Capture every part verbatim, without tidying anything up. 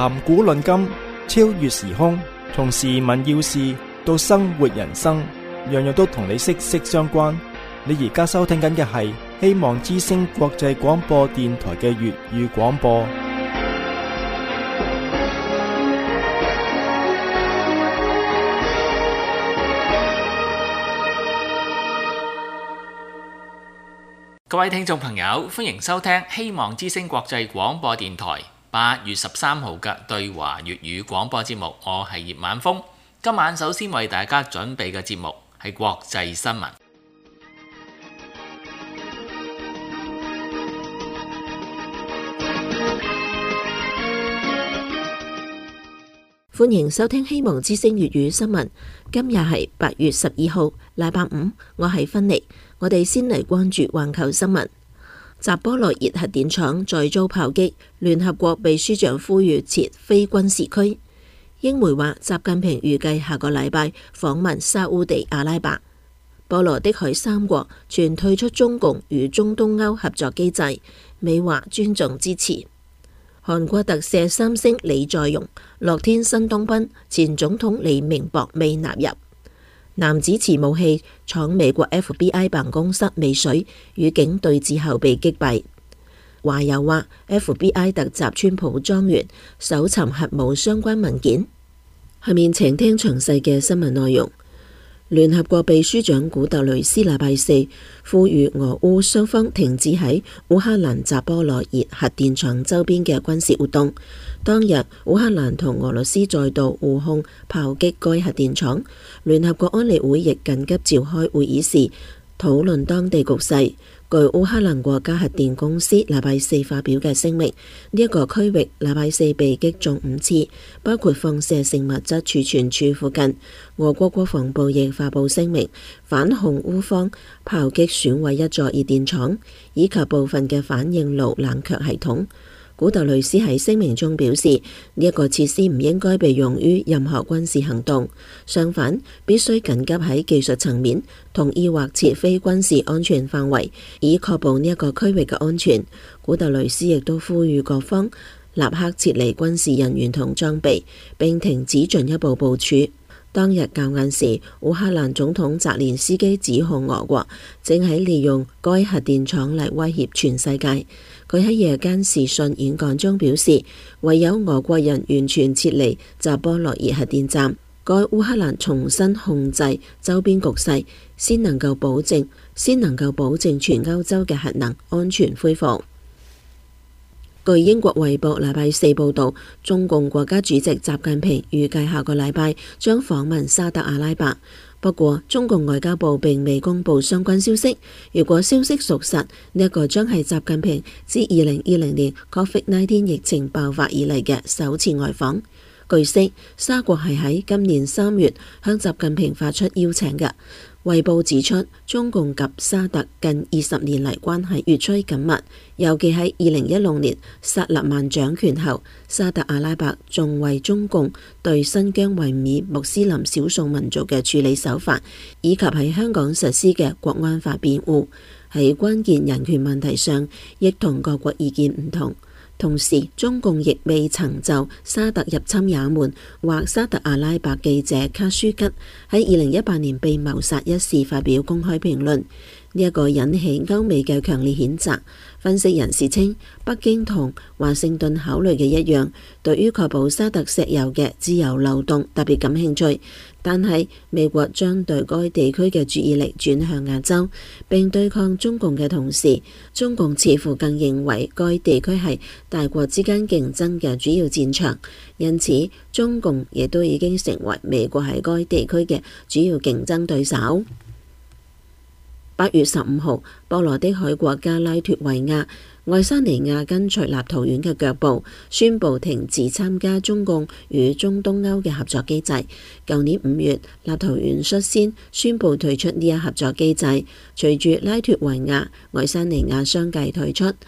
談古論今，超越時空，從時聞要事到生活人生，樣樣都同你息息相關。你而家收聽緊嘅係希望之聲國際廣播電台嘅粵語廣播。 各位聽眾朋友，歡迎收聽希望之聲國際廣播電台八月十三號嘅對華粵語廣播節目，我係葉晚風。今晚首先為大家準備嘅節目係國際新聞。 歡迎收聽希望之聲粵語新聞。今日係八月十二號，禮拜五，我係芬妮。我哋先嚟關注環球新聞。扎波羅熱核電廠再遭炮擊，聯合國秘書長呼籲設非軍事區。英媒話，習近平預計下個禮拜訪問沙烏地阿拉伯。波羅的海三國全退出中共與中東歐合作機制，美華尊重支持。韓國特赦三星李在鎔、樂天新東賓、前總統李明博未納入。男子持武器闖美國 F B I 辦公室未遂，與警對峙後被擊斃。華郵話 F B I 突襲川普莊園，搜尋核武相關文件。下面請聽詳細嘅新聞內容。聯合國秘書長古特雷斯禮拜四呼籲俄烏雙方停止喺烏克蘭扎波羅熱核電廠周邊嘅軍事活動。當日烏克蘭同俄羅斯再度互控炮擊該核電廠，聯合國安理會亦緊急召開會議時討論當地局勢。據烏克蘭國家核電公司禮拜四發表嘅聲明，呢一個區域禮拜四被擊中五次，包括放射性物質儲存處附近。俄國國防部亦發布聲明，反控烏方炮擊損毀一座熱電廠，以及部分嘅反應爐冷卻系統。古特雷斯喺聲明中表示，呢一個設施唔應該被用於任何軍事行動，相反，必須緊急喺技術層面同意劃設非軍事安全範圍，以確保呢一個區域嘅安全。古特雷斯亦都呼籲各方立刻撤離軍事人員同裝備，並停止進一步部署。當日較晏時，烏克蘭總統澤連斯基指控俄國正喺利用該核電廠嚟威脅全世界。佢喺夜間視訊演講中表示，唯有俄國人完全撤離扎波羅熱核電站，該烏克蘭重新控制周邊局勢，先能夠保證先能夠保證全歐洲嘅核能安全恢復。據英國衛報禮拜四報道，中共國家主席習近平預計下個禮拜將訪問沙特阿拉伯。不過，中共外交部並未公布相關消息。如果消息屬實，呢一個將係習近平自二零二零年 Covid 十九 疫情爆發以嚟嘅首次外訪。據悉，沙國係喺今年三月向習近平發出邀請嘅。衛報指出，中共及沙特近二十年嚟關係越趨緊密，尤其喺二零一六年薩勒曼掌權後，沙特阿拉伯仲為中共對新疆維吾爾穆斯林少數民族嘅處理手法，以及喺香港實施嘅國安法辯護。喺關鍵人權問題上，亦同各國意見唔同。同時，中共亦未曾就沙特入侵也門或沙特阿拉伯記者卡舒吉喺二零一八年被謀殺一事發表公開評論。呢一個引起歐美嘅強烈譴責。分析人士稱，北京同華盛頓考慮嘅一樣，對於確保沙特石油嘅自由流動特別感興趣。但係美國將對該地區嘅注意力轉向亞洲，並對抗中共嘅同時，中共似乎更認為該地區係大國之間競爭嘅主要戰場，因此中共亦都已經成為美國喺該地區嘅主要競爭對手。八月十五號，波羅的海國家拉脫維亞、愛沙尼亞跟隨立陶宛嘅腳步，宣布停止參加中共與中東歐嘅合作機制。舊年五月，立陶宛率先宣布退出呢一合作機制，隨住拉脫維亞、愛沙尼亞相繼退出。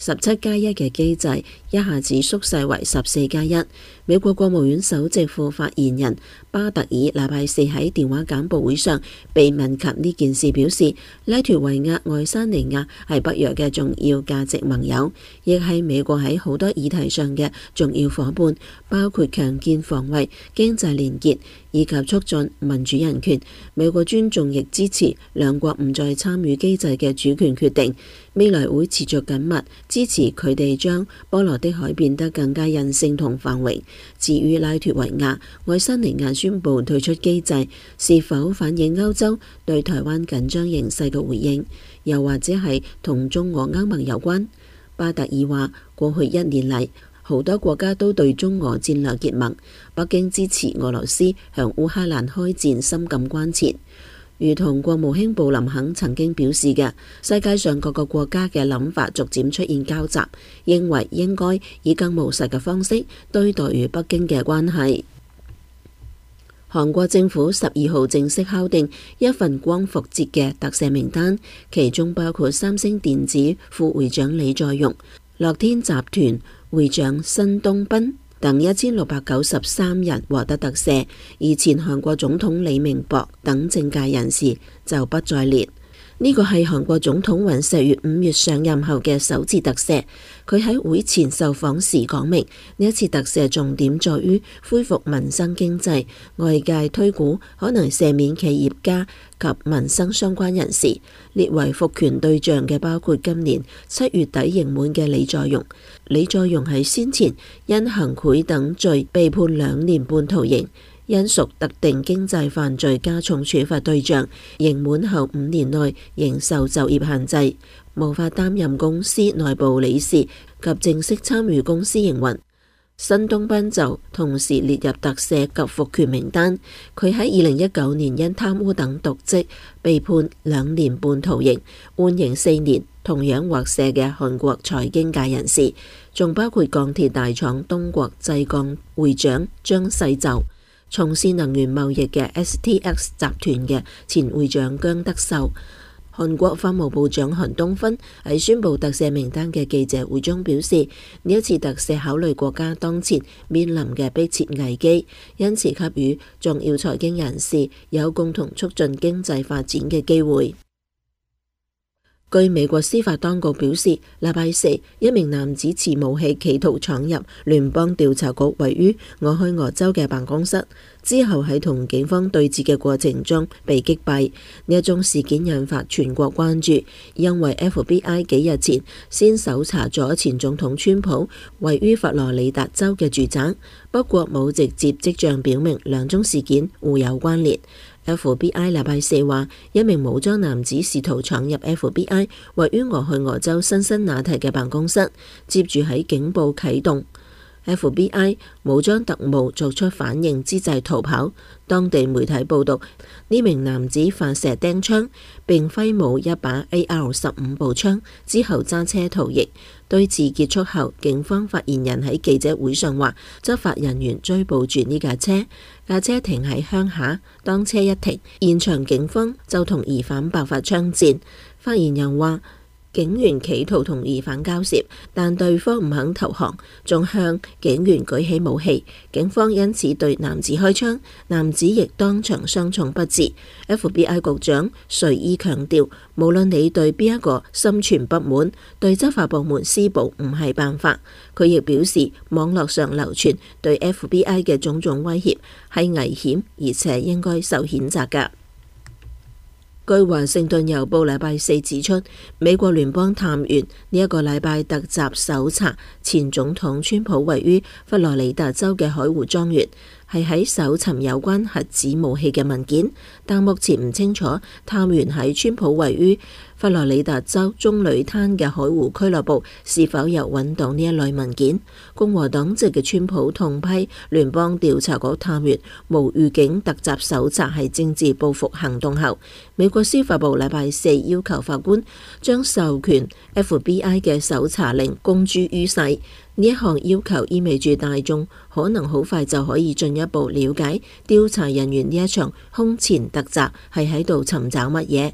十七加一嘅機制一下子縮細為十四加一。美國國務院首席副發言人巴特爾禮拜四喺電話簡報會上被問及呢件事，表示拉脫維亞、愛沙尼亞係北約嘅重要價值盟友，亦係美國喺好多議題上嘅重要夥伴，包括強健防衛、經濟連結以及促進民主人權。美國尊重亦支持兩國唔再參與機制嘅主權決定，未來會持續緊密支持佢哋將波羅的海變得更加韌性同繁榮。至於拉脫維亞、愛沙尼亞宣布退出機制，是否反映歐洲對台灣緊張形勢嘅回應，又或者係同中俄歐盟有關？巴特爾話：過去一年嚟，好多國家都對中俄戰略結盟，北京支持俄羅斯向烏克蘭開戰深感關切。如同國務卿布林肯曾經表示嘅，世界上各個國家嘅諗法逐漸出現交集，認為應該以更務實嘅方式對待與北京嘅關係。韓國政府十二號正式敲定一份光復節嘅特赦名單，其中包括三星電子副會長李在鎔、樂天集團會長申東斌等一千六百九十三人獲得特赦，而前韓國總統李明博等政界人士就不在列。呢個係韓國總統尹錫悅五月上任後嘅首次特赦。佢喺會前受訪時講明，呢一次特赦重點在於恢復民生經濟，外界推估可能赦免企業家及民生相關人士。列為復權對象嘅包括今年七月底刑滿嘅李在鎔。李在鎔係先前因行賄等罪被判兩年半徒刑，因屬特定經濟犯罪加重處罰對象，刑滿後五年內仍受就業限制，無法擔任公司內部理事及正式參與公司營運。申東斌就同時列入特赦及復權名單。佢喺二零一九年因貪污等瀆職被判兩年半徒刑，緩刑四年，同樣獲赦嘅韓國財經界人士，仲包括鋼鐵大廠東國製鋼會長張世就、從事能源貿易嘅 S T X 集團嘅前會長姜德秀。韓國法務部長韓東勳喺宣布特赦名單嘅記者會中表示，呢一次特赦考慮國家當前面臨嘅迫切危機，因此給予重要財經人士有共同促進經濟發展嘅機會。據美國司法當局表示，禮拜四一名男子持武器企圖闖入聯邦調查局位於俄亥俄州嘅辦公室，之後喺同警方對峙嘅過程中被擊斃。呢一宗事件引發全國關注，因為 F B I 幾日前先搜查咗前總統川普位於佛羅里達州嘅住宅，不過冇直接跡象表明兩宗事件互有關聯。F B I 禮拜四話，一名武裝男子試圖闖入 F B I 位於俄亥俄州辛辛那提嘅辦公室，接住喺警報啟動。F B I 武裝特務作出反應之際逃跑。當地媒體報道，呢名男子發射釘槍並揮舞一把 A R 十五步槍，之後揸車逃逸。對峙結束後，警方發言人喺記者會上話，執法人員追捕住呢架車，架車停喺鄉下。當車一停，現場警方就同疑犯爆發槍戰。發言人話，警員企圖同疑犯交涉，但對方唔肯投降，仲向警員舉起武器。警方因此對男子開槍，男子亦當場傷重不治。F B I 局長瑞伊強調，無論你對邊一個心存不滿，對執法部門施暴唔係辦法。佢亦表示，網絡上流傳對 F B I 嘅種種威脅係危險，而且應該受譴責㗎。據華盛頓郵報禮拜四指出，美國聯邦探員呢一個禮拜突襲搜查前總統川普位於佛羅里達州嘅海湖莊園，係喺搜尋有關核子武器嘅文件，但目前唔清楚探員喺川普位於佛羅里達州棕櫚灘嘅海湖俱樂部是否有揾到呢一類文件。共和黨籍嘅川普痛批聯邦調查局探員無預警突襲搜查係政治報復行動後，美國司法部禮拜四要求法官將授權 F B I 嘅搜查令公諸於世。呢一項要求意味住大眾可能好快就可以進一步了解調查人員呢一場空前突襲係喺度尋找乜嘢。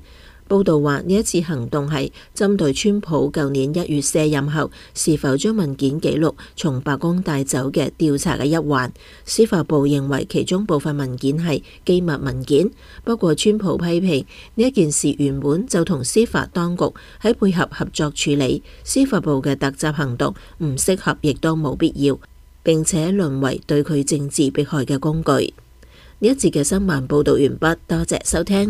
報道話呢一次行動係針對川普舊年一月卸任後是否將文件記錄從白宮帶走嘅調查嘅一環。司法部認為其中部分文件係機密文件，不過川普批評呢一件事原本就同司法當局喺配合合作處理，司法部嘅突襲行動唔適合，亦都冇必要，並且淪為對佢政治迫害嘅工具。呢一節嘅新聞報道完畢，多謝收聽。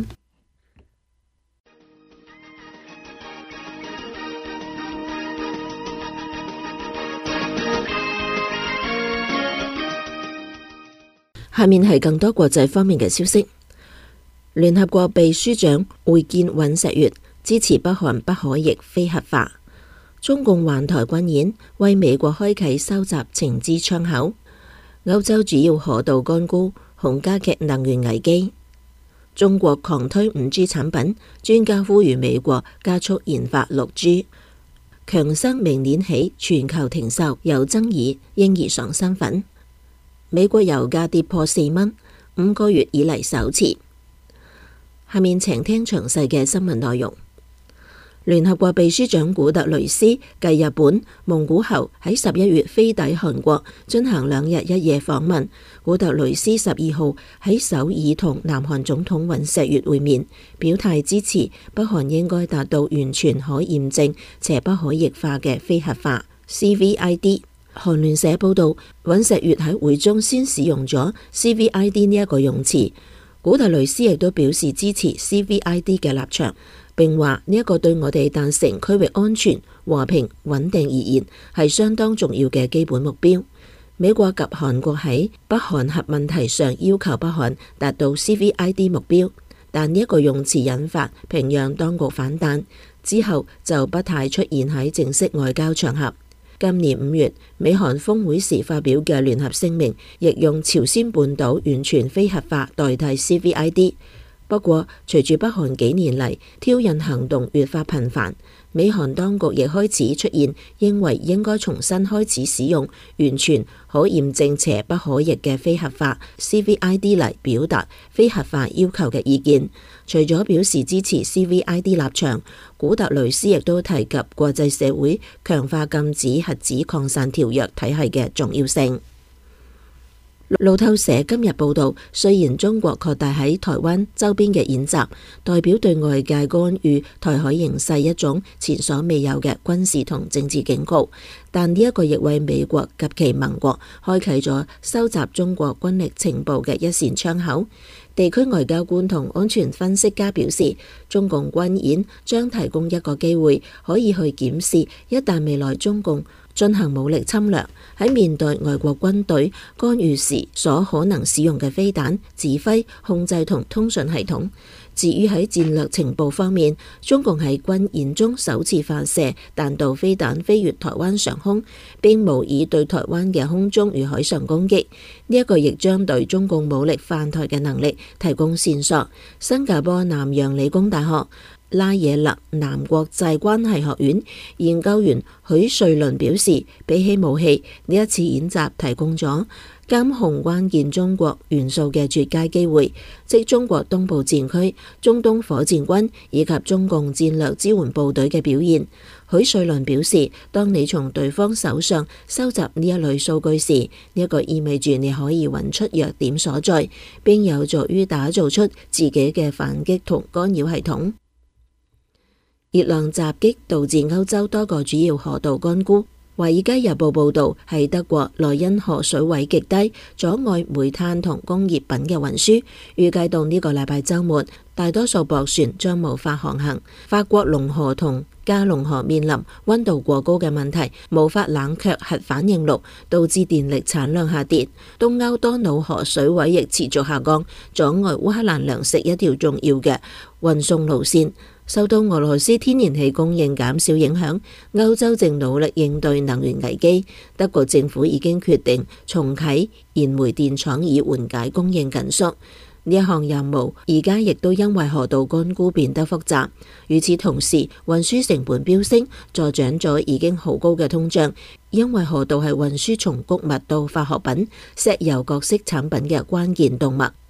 下面係更多國際方面嘅消息。聯合國秘書長會見尹錫悅，支持北韓不可逆非核化。中共環台軍演為美國開啟收集情資窗口。歐洲主要河道乾枯，恐加劇能源危機。中國狂推五 G 產品，專家呼籲美國加速研發六 G。強生明年起全球停售，有爭議嬰兒床身粉。美國油價跌破四蚊，五個月以嚟首次。下面請聽詳細嘅新聞內容。聯合國秘書長古特雷斯繼日本、蒙古後喺十一月飛抵韓國進行兩日一夜訪問。古特雷斯十二號喺首爾同南韓總統尹錫悅會面，表態支持北韓應該達到完全可驗證且不可逆化嘅非核化 C V I D。韓聯社報道，尹錫悅喺會中先使用咗 C V I D 呢一個用詞。古特雷斯亦都表示支持 C V I D 嘅立場，並話呢一個對我哋達成區域安全、和平、穩定而言係相當重要嘅基本目標。美國及韓國喺北韓核問題上要求北韓達到 C V I D 目標，但呢一個用詞引發平壤當局反彈，之後就不太出現喺正式外交場合。今年五月，美韓峰會時發表嘅聯合聲明，亦用朝鮮半島完全非核化代替 C V I D。不過，隨住北韓幾年嚟挑釁行動越發頻繁，美韓當局亦開始出現認為應該重新開始使用完全可驗證且不可逆嘅非核化 C V I D 嚟表達非核化要求嘅意見。除咗表示支持 C V I D 立場，古特雷斯亦都提及國際社會強化禁止核子擴散條約體系嘅重要性。路透社今日報道，雖然中國擴大喺台灣周邊嘅演習，代表對外界干預台海形勢一種前所未有嘅軍事同政治警告，但呢一個亦為美國及其盟國開啟咗收集中國軍力情報嘅一扇窗口。地區外交官同安全分析家表示，中共軍演將提供一個機會，可以去檢視一旦未來中共進行武力侵略，喺面對外國軍隊干預時所可能使用嘅飛彈、指揮、控制同通訊系統。至於喺戰略情報方面，中共喺軍演中首次發射彈道飛彈飛越台灣上空，並模擬對台灣嘅空中與海上攻擊。呢一個亦將對中共武力犯台嘅能力提供線索。新加坡南洋理工大學拉耶勒南國際關係學院研究員許瑞倫表示，比起武器，呢一次演習提供咗監控關鍵中國元素嘅絕佳機會，即中國東部戰區、中東火箭軍以及中共戰略支援部隊嘅表現。許瑞倫表示，當你從對方手上收集呢一類數據時，呢、這、一個意味住你可以揾出弱點所在，並有助於打造出自己嘅反擊同干擾系統。熱浪襲擊導致歐洲多個主要河道乾枯。華爾街日報報導，係德國萊茵河水位極低，阻礙煤炭同工業品嘅運輸。預計到呢個禮拜週末，大多數駁船將無法航行。法國龍河同加龍河面臨溫度過高嘅問題，無法冷卻核反應爐，導致電力產量下跌。東歐多瑙河水位亦持續下降，阻礙烏克蘭糧食一條重要嘅運送路線。受到俄羅斯天然氣供應減少影響，歐洲正努力應對能源危機。德國政府已經決定重啟燃煤電廠以緩解供應緊縮。呢一項任務而家亦都因為河道乾枯變得複雜。與此同時，運輸成本飆升，助長咗已經好高嘅通脹。因為河道係運輸從穀物到化學品、石油各式產品嘅關鍵動脈。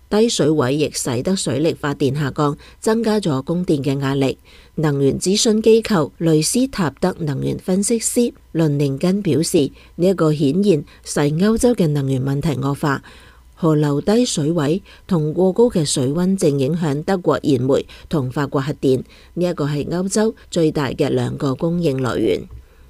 低水位亦使得水力發電下降，增加咗供電嘅壓力。能源諮詢機構雷斯塔德能源分析師倫寧根表示，呢、這、一個顯然使歐洲嘅能源問題惡化。河流低水位同過高嘅水溫正影響德國燃煤同法國核電，呢、這、一個係歐洲最大嘅兩個供應來源。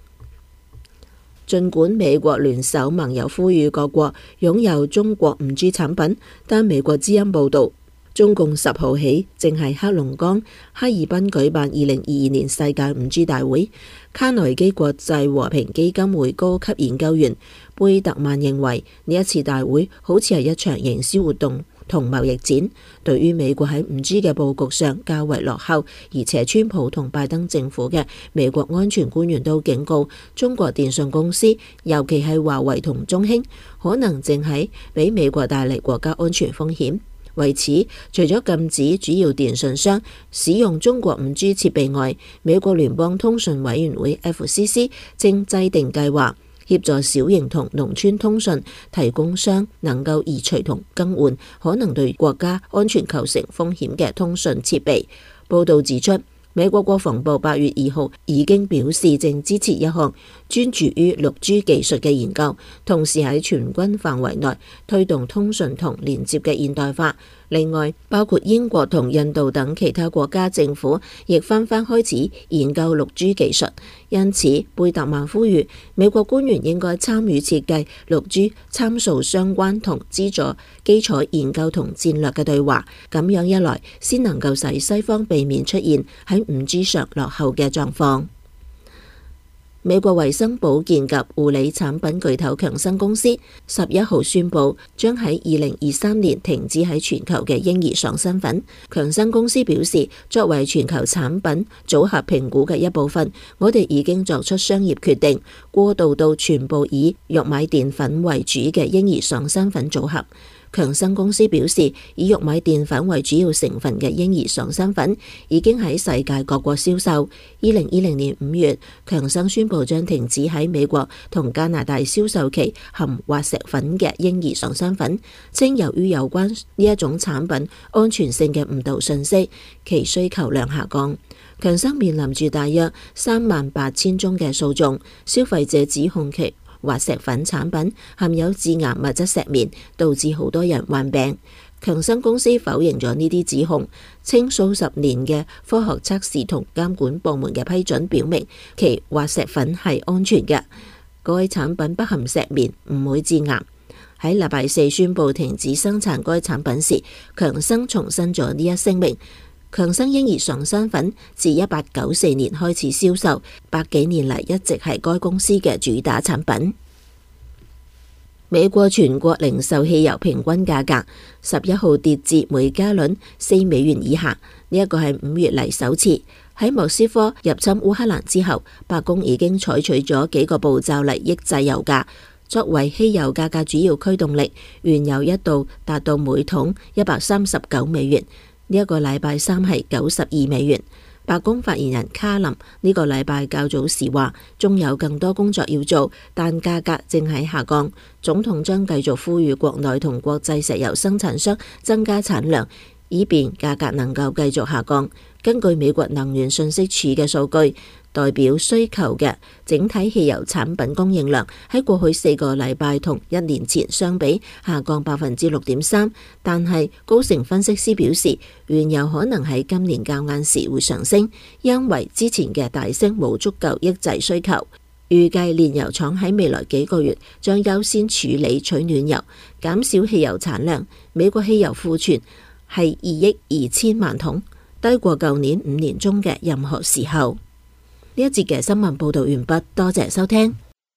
儘管美國聯手盟友呼籲各國擁有中國五 G 產品，但美國之音報道，中共十號起正喺黑龍江哈爾濱舉辦二零二二年世界五 G 大會。卡內基國際和平基金會高級研究員貝特曼認為，呢一次大會好似係一場營銷活動同貿易戰，對於美國喺五 G 嘅佈局上較為落後，而且川普同拜登政府嘅美國安全官員都警告，中國電信公司，尤其係華為同中興，可能正喺俾美國帶嚟國家安全風險。為此，除咗禁止主要電信商使用中國五 G 設備外，美國聯邦通訊委員會 F C C 正制定計劃，協助小型同農村通訊提供商能夠移除同更換可能對國家安全構成風險嘅通訊設備。報導指出，美國國防部八月二號已經表示正支持一項專注於六 G 技術嘅研究，同時喺全軍範圍內推動通訊同連接嘅現代化。另外，包括英國同印度等其他國家政府亦紛紛開始研究六 G 技術。因此，貝特曼呼籲美國官員應該參與設計六 G 參數相關同資助基礎研究同戰略嘅對話，咁樣一來先能夠使西方避免出現喺五 G 上落後嘅狀況。美國衛生保健及護理產品巨頭強生公司十一號宣布，將喺二零二三年停止喺全球嘅嬰兒爽身粉。強生公司表示，作為全球產品組合評估嘅一部分，我哋已經作出商業決定，過渡到全部以玉米澱粉為主嘅嬰兒爽身粉組合。強生公司表示，以玉米澱粉為主要成分嘅嬰兒爽身粉已經喺世界各國銷售。二零二零年五月，強生宣布將停止喺美國同加拿大銷售其含滑石粉嘅嬰兒爽身粉，稱由於有關呢一種產品安全性嘅誤導信息，其需求量下降。強生面臨住大約三萬八千宗嘅訴訟，消費者指控其滑石粉產品含有致癌物質石棉，導致好多人患病。強生公司否認咗呢啲指控，稱數十年嘅科學測試同監管部門嘅批准表明其滑石粉係安全嘅，該產品不含石棉，唔會致癌。喺禮拜四宣布停止生產該產品時，強生重申咗呢一聲明。強生嬰兒爽身粉自一八九四年開始銷售，百幾年嚟一直係該公司嘅主打產品。美國全國零售汽油平均價格十一號跌至每加侖四美元以下，呢一個係五月嚟首次。喺莫斯科入侵烏克蘭之後，白宮已經採取咗幾個步驟嚟抑制油價。作為汽油價格主要驅動力，原油一度達到每桶一百三十九美元。呢一個禮拜三係九十二美元。白宮發言人卡林呢個禮拜較早時話，仲有更多工作要做，但價格正喺下降。總統將繼續呼籲國內同國際石油生產商增加產量，以便價格能夠繼續下降。根據美國能源信息處嘅數據，代表需求嘅整體汽油產品供應量喺過去四個禮拜同一年前相比下降百分之六點三，但係高盛分析師表示，原油可能喺今年較晏時會上升，因為之前嘅大升冇足夠抑制需求。預計煉油廠喺未來幾個月將優先處理取暖油，減少汽油產量。美國汽油庫存係二億二千萬桶，低過舊年五年中嘅任何時候。呢一節嘅新聞報道完畢，多謝收聽。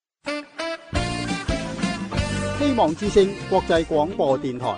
希望之聲國際廣播電台。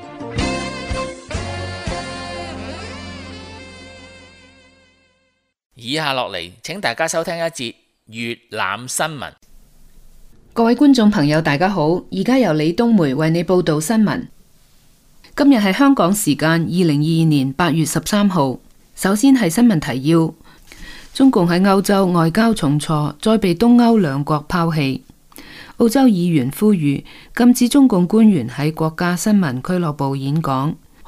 以下落嚟，請大家收聽一節粵覽新聞。 各位觀眾朋友，大家好，而家由李冬梅為你報道新聞。今日係香港時間二零二二年八月十三號。首先係新聞提要。中共喺歐洲外交重挫，再被東歐兩國拋棄。澳洲議員呼籲禁止中共官員喺國家新聞俱樂部演講，捍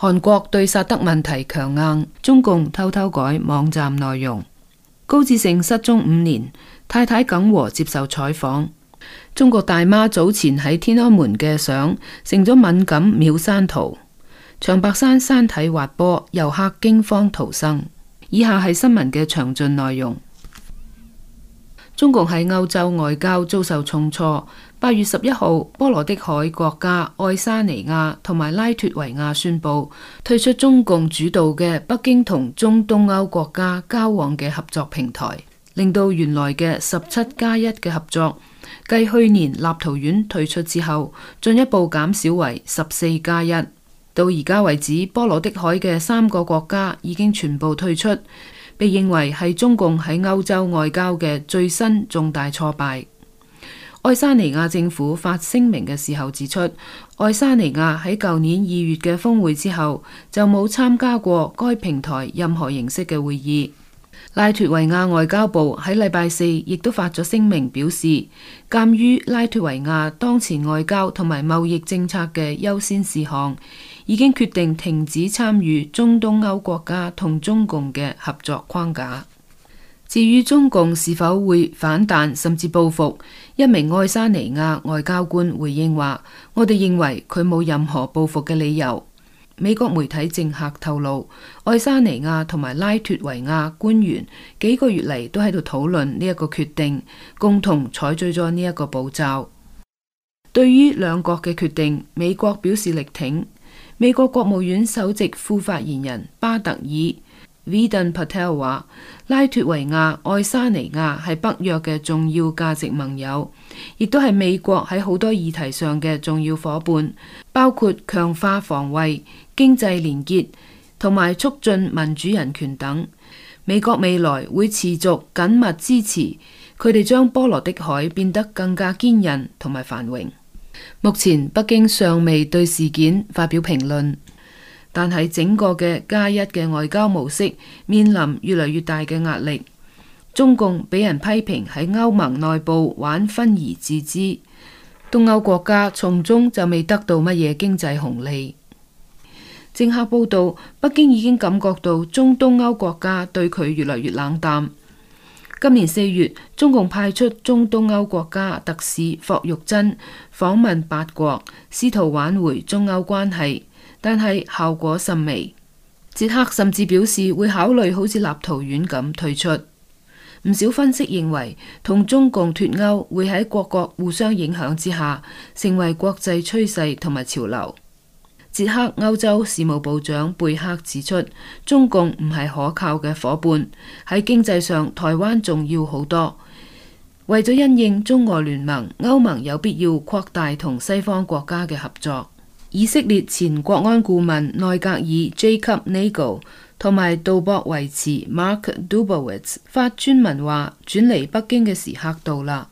韓國對薩德問題強硬，中共偷偷改網站內容。高志勝失蹤五年，太太耿和接受採訪。中國大媽早前喺天安門嘅相成咗敏感秒刪圖。長白山山體滑坡，遊客驚慌逃生。以下係新聞嘅詳盡內容。中共喺歐洲外交遭受重挫。八月十一號，波羅的海國家愛沙尼亞同埋拉脫維亞宣布退出中共主導嘅北京同中東歐國家交往嘅合作平台，令到原來嘅十七加一嘅合作，繼去年立陶宛退出之後，進一步減少為十四加一。到而家為止，波羅的海嘅三個國家已經全部退出，被認為係中共喺歐洲外交嘅最新重大挫敗。愛沙尼亞政府發聲明嘅時候指出，愛沙尼亞喺舊年二月嘅峰會之後就冇參加過該平台任何形式嘅會議。拉脫維亞外交部喺禮拜四亦都發咗聲明表示，鑑於拉脫維亞當前外交同埋貿易政策嘅優先事項，已經決定停止參與中東歐國家同中共嘅合作框架。至於中共是否會反彈甚至報復，一名愛沙尼亞外交官回應話：我哋認為佢冇任何報復嘅理由。美國媒體政客透露，愛沙尼亞同埋拉脫維亞官員幾個月嚟都喺度討論呢一個決定，共同採取咗呢一個步驟。對於兩國嘅決定，美國表示力挺。美國國務院首席副發言人巴特爾 Vedant Patel 話，拉脫維亞、愛沙尼亞係北約嘅重要價值盟友，亦都係美國喺好多議題上嘅重要夥伴，包括強化防衛、經濟連結同埋促進民主人權等。美國未來會持續緊密支持佢哋，將波羅的海變得更加堅韌同埋繁榮。目前北京尚未對事件發表評論，但係整個嘅加一嘅外交模式面臨越嚟越大嘅壓力。中共俾人批評喺歐盟內部玩分而治之，東歐國家從中就未得到乜嘢經濟紅利。政客報道，北京已經感覺到中東歐國家對佢越嚟越冷淡。今年四月，中共派出中東歐國家特使霍玉珍訪問八國，試圖挽回中歐關係，但係效果甚微。捷克甚至表示會考慮好似立陶宛咁退出。唔少分析認為，同中共脫歐會喺各國互相影響之下，成為國際趨勢同埋潮流。捷克歐洲事務部長貝克指出，中共唔係可靠嘅夥伴，喺經濟上台灣重要好多。為咗因應中俄聯盟，歐盟有必要擴大同西方國家嘅合作。以色列前國安顧問內格爾 Jacob Nagel 同埋杜博維茨 Mark Dubowitz 發專文話，轉離北京嘅時刻到啦。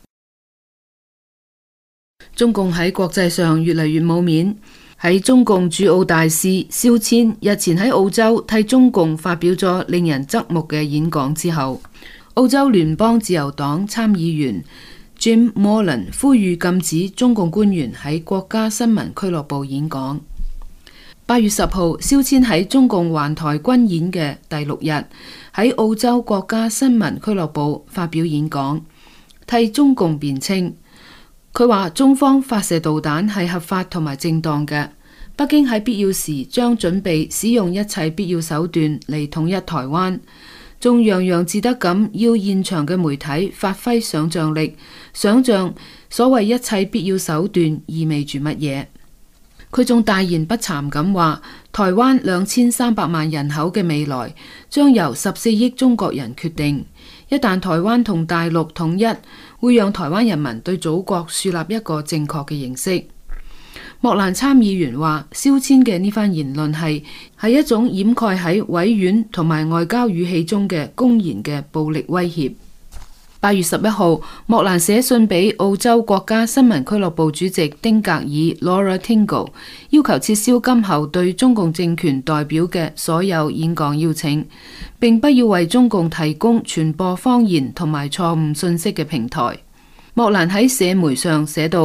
中共喺國際上越嚟越冇面。喺中共駐澳大使肖千日前喺澳洲替中共發表咗令人側目嘅演講之後，澳洲聯邦自由黨參議員 Jim Molan 呼籲禁止中共官員喺國家新聞俱樂部演講。八月十號，肖千喺中共環台軍演嘅第六日，喺澳洲國家新聞俱樂部發表演講，替中共辯稱。佢話中方發射導彈係合法同埋正當嘅，北京喺必要時將準備使用一切必要手段嚟統一台灣，仲洋洋自得咁要現場嘅媒體發揮想像力，想像所謂一切必要手段意味住乜嘢。佢仲大言不慚咁話，台灣兩千三百萬人口嘅未來將由十四億中國人決定。一旦台灣同大陸統一，會讓台灣人民對祖國樹立一個正確嘅認識。莫蘭參議員話，肖千嘅呢番言論係係一種掩蓋喺委婉同埋外交語氣中嘅公然嘅暴力威脅。八月十一號，莫蘭寫信俾澳洲國家新聞俱樂部主席丁格爾 Laura Tingle， 要求撤銷今後對中共政權代表嘅所有演講邀請，並不要為中共提供傳播謊言同埋錯誤信息嘅平台。莫蘭喺社媒上寫道，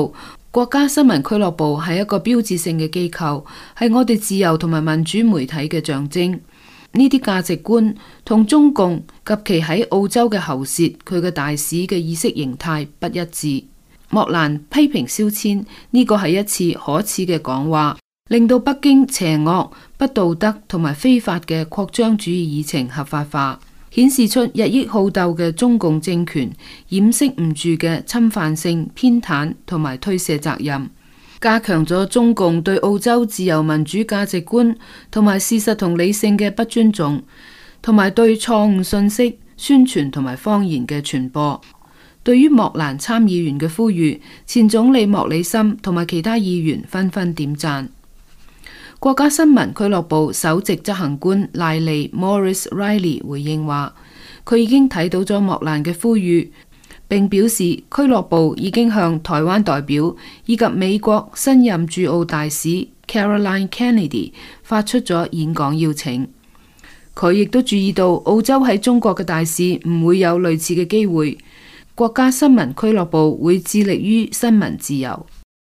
國家新聞俱樂部係一個標誌性嘅機構，係我哋自由同埋民主媒體嘅象徵。呢啲價值觀同中共及其喺澳洲嘅喉舌，佢嘅大使嘅意識形態不一致。莫蘭批評肖千呢個係一次可恥嘅講話，令到北京邪惡、不道德同埋非法嘅擴張主義議程合法化，顯示出日益好鬥嘅中共政權掩飾唔住嘅侵犯性、偏袒同埋推卸責任，加強咗中共對澳洲自由民主價值觀同埋事實同理性嘅不尊重，同埋對錯誤信息宣傳同埋謊言嘅傳播。對於莫蘭參議員嘅呼籲，前總理莫里森同埋其他議員紛紛點讚。國家新聞俱樂部首席執行官賴利 Morris Riley 回應話，佢已經睇到咗莫蘭嘅呼籲，並表示俱樂部已經向台灣代表以及美國新任駐澳大使 Caroline Kennedy 發出咗演講邀請。佢亦都注意到澳洲喺中國嘅大使唔會有類似嘅機會。國家新聞俱樂部會致力於新聞自由。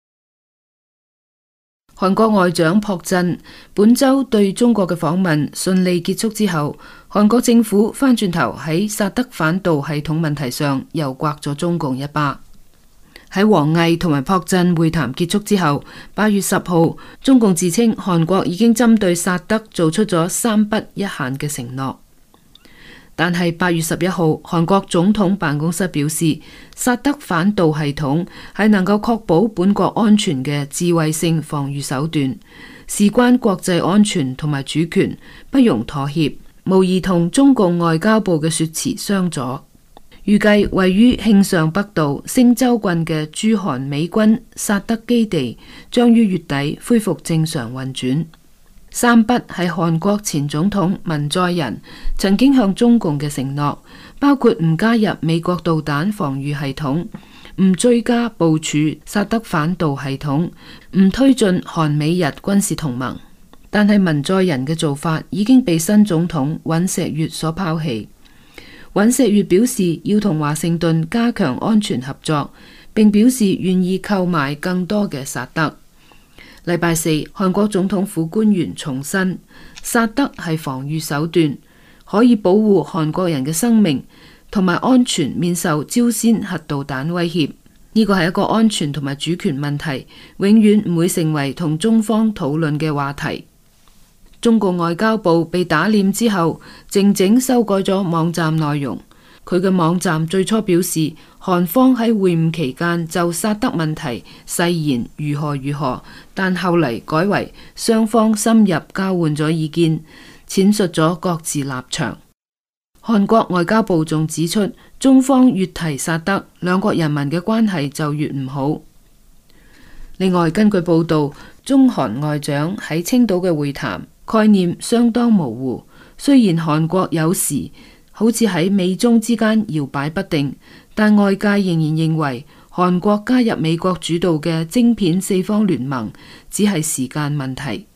韓國外長朴振本周對中國嘅訪問順利結束之後，韓國政府翻轉頭喺薩德反導系統問題上又刮咗中共一巴。喺王毅同埋朴振會談結束之後，八月十號，中共自稱韓國已經針對薩德做出咗三不一限嘅承諾。但係八月十一號，韓國總統辦公室表示，薩德反導系統係能夠確保本國安全嘅智慧性防禦手段，事關國際安全同埋主權，不容妥協，無疑同中共外交部嘅說辭相左。預計位於慶尚北道星洲郡嘅駐韓美軍薩德基地將於月底恢復正常運轉。三不係韓國前總統文在寅曾經向中共嘅承諾，包括唔加入美國導彈防禦系統，唔追加部署薩德反導系統，唔推進韓美日軍事同盟。但係文在寅嘅做法已經被新總統尹錫悅所拋棄。尹錫悅表示要同華盛頓加強安全合作，並表示願意購買更多嘅薩德。禮拜四，韓國總統府官員重申，薩德係防禦手段，可以保護韓國人嘅生命同埋安全免受朝鮮核導彈威脅。呢個係一個安全同埋主權問題，永遠唔會成為同中方討論嘅話題。中國外交部被打臉之後，靜靜修改咗網站內容。佢嘅網站最初表示，韓方喺會晤期間就薩德問題誓言如何如何，但後嚟改為雙方深入交換咗意見，闡述咗各自立場。韓國外交部仲指出，中方越提薩德，兩國人民嘅關係就越唔好。另外，根據報道，中韓外長喺青島嘅會談概念相當模糊，雖然韓國有時好似喺美中之間搖擺不定，但外界仍然認為韓國加入美國主導嘅晶片四方聯盟只係時間問題。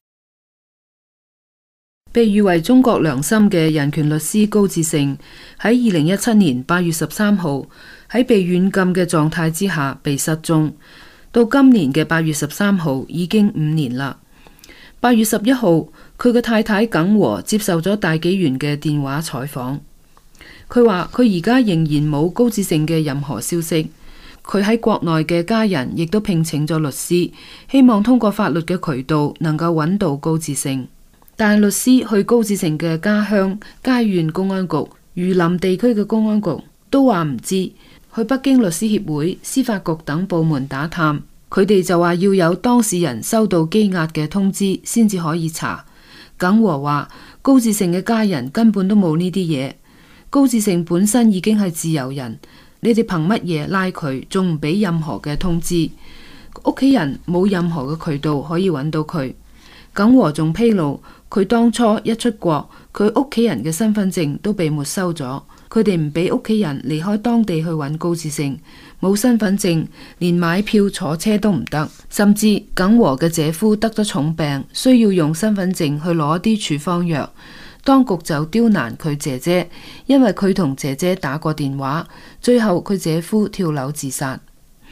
被譽為中國良心嘅人權律師高志勝喺二零一七年八月十三號喺被軟禁嘅狀態之下被失蹤，到今年嘅八月十三號已經五年啦。八月十一號，佢嘅太太耿和接受咗大紀元嘅電話採訪。佢話佢而家仍然冇高志勝嘅任何消息，佢喺國內嘅家人亦都聘請咗律師，希望通過法律嘅渠道能夠揾到高志勝。但係律師去高志勝嘅家鄉佳縣公安局、榆林地區嘅公安局都話唔知，去北京律師協會、司法局等部門打探，佢哋就話要有當事人收到羈押嘅通知先至可以查。耿和話高志勝嘅家人根本都冇呢啲嘢。高志勝本身已經係自由人，你哋憑乜嘢拉佢，仲唔俾任何嘅通知？屋企人冇任何嘅渠道可以揾到佢。耿和仲披露，佢當初一出國，佢屋企人嘅身份證都被沒收咗，佢哋唔俾屋企人離開當地去揾高志勝，冇身份證，連買票坐車都唔得，甚至耿和嘅姐夫得咗重病，需要用身份證去攞啲處方藥。當局就刁難佢姐姐，因為佢同姐姐打過電話，最後佢姐夫跳樓自殺。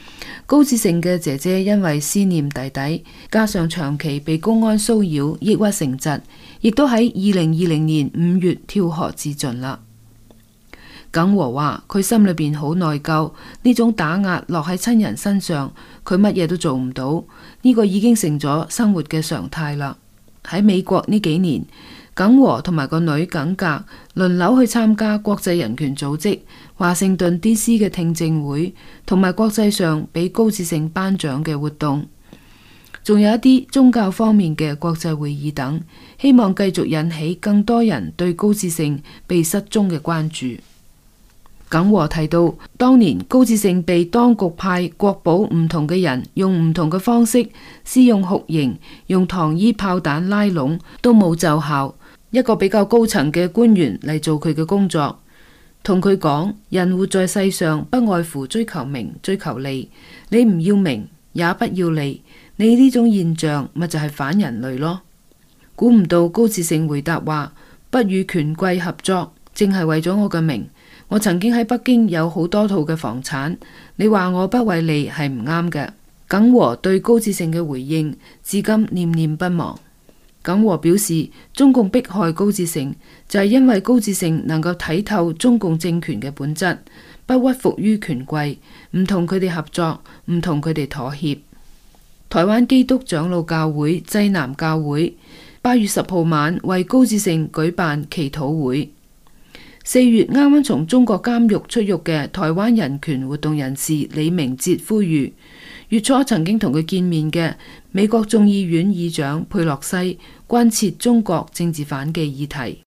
高志盛嘅姐姐因為思念弟弟，加上長期被公安騷擾，抑鬱成疾，亦都喺二零二零年五月跳河自盡啦。耿和話佢心裏邊好內疚，呢種打壓落喺親人身上，佢乜嘢都做唔到，呢個已經成咗生活嘅常態啦。喺美國呢幾年，耿和同埋個女耿格輪流去參加國際人權組織華盛頓 D C 嘅聽證會，同埋國際上俾高志盛頒獎嘅活動，仲有一啲宗教方面嘅國際會議等，希望繼續引起更多人對高志盛被失蹤嘅關注。耿和提到，當年高志盛被當局派國保唔同嘅人用唔同嘅方式施用酷刑，用糖衣炮彈拉攏都冇奏效。一個比較高層嘅官員嚟做佢嘅工作，同佢講：人活在世上不外乎追求名、追求利，你唔要名也不要利，你呢種現象咪就係反人類咯。估唔到高志盛回答話：不與權貴合作，正係為咗我嘅名。我曾經喺北京有好多套嘅房產，你話我不為利係唔啱嘅。耿和對高志盛嘅回應至今念念不忘。耿和表示，中共迫害高志盛就係因為高志盛能夠睇透中共政權嘅本質，不屈服於權貴，唔同佢哋合作，唔同佢哋妥協。台灣基督長老教會濟南教會八月十號晚為高志盛舉辦祈禱會。四月啱啱從中國監獄出獄嘅台灣人權活動人士李明哲呼籲，月初曾經同佢見面嘅美國眾議院議長佩洛西關切中國政治犯嘅議題。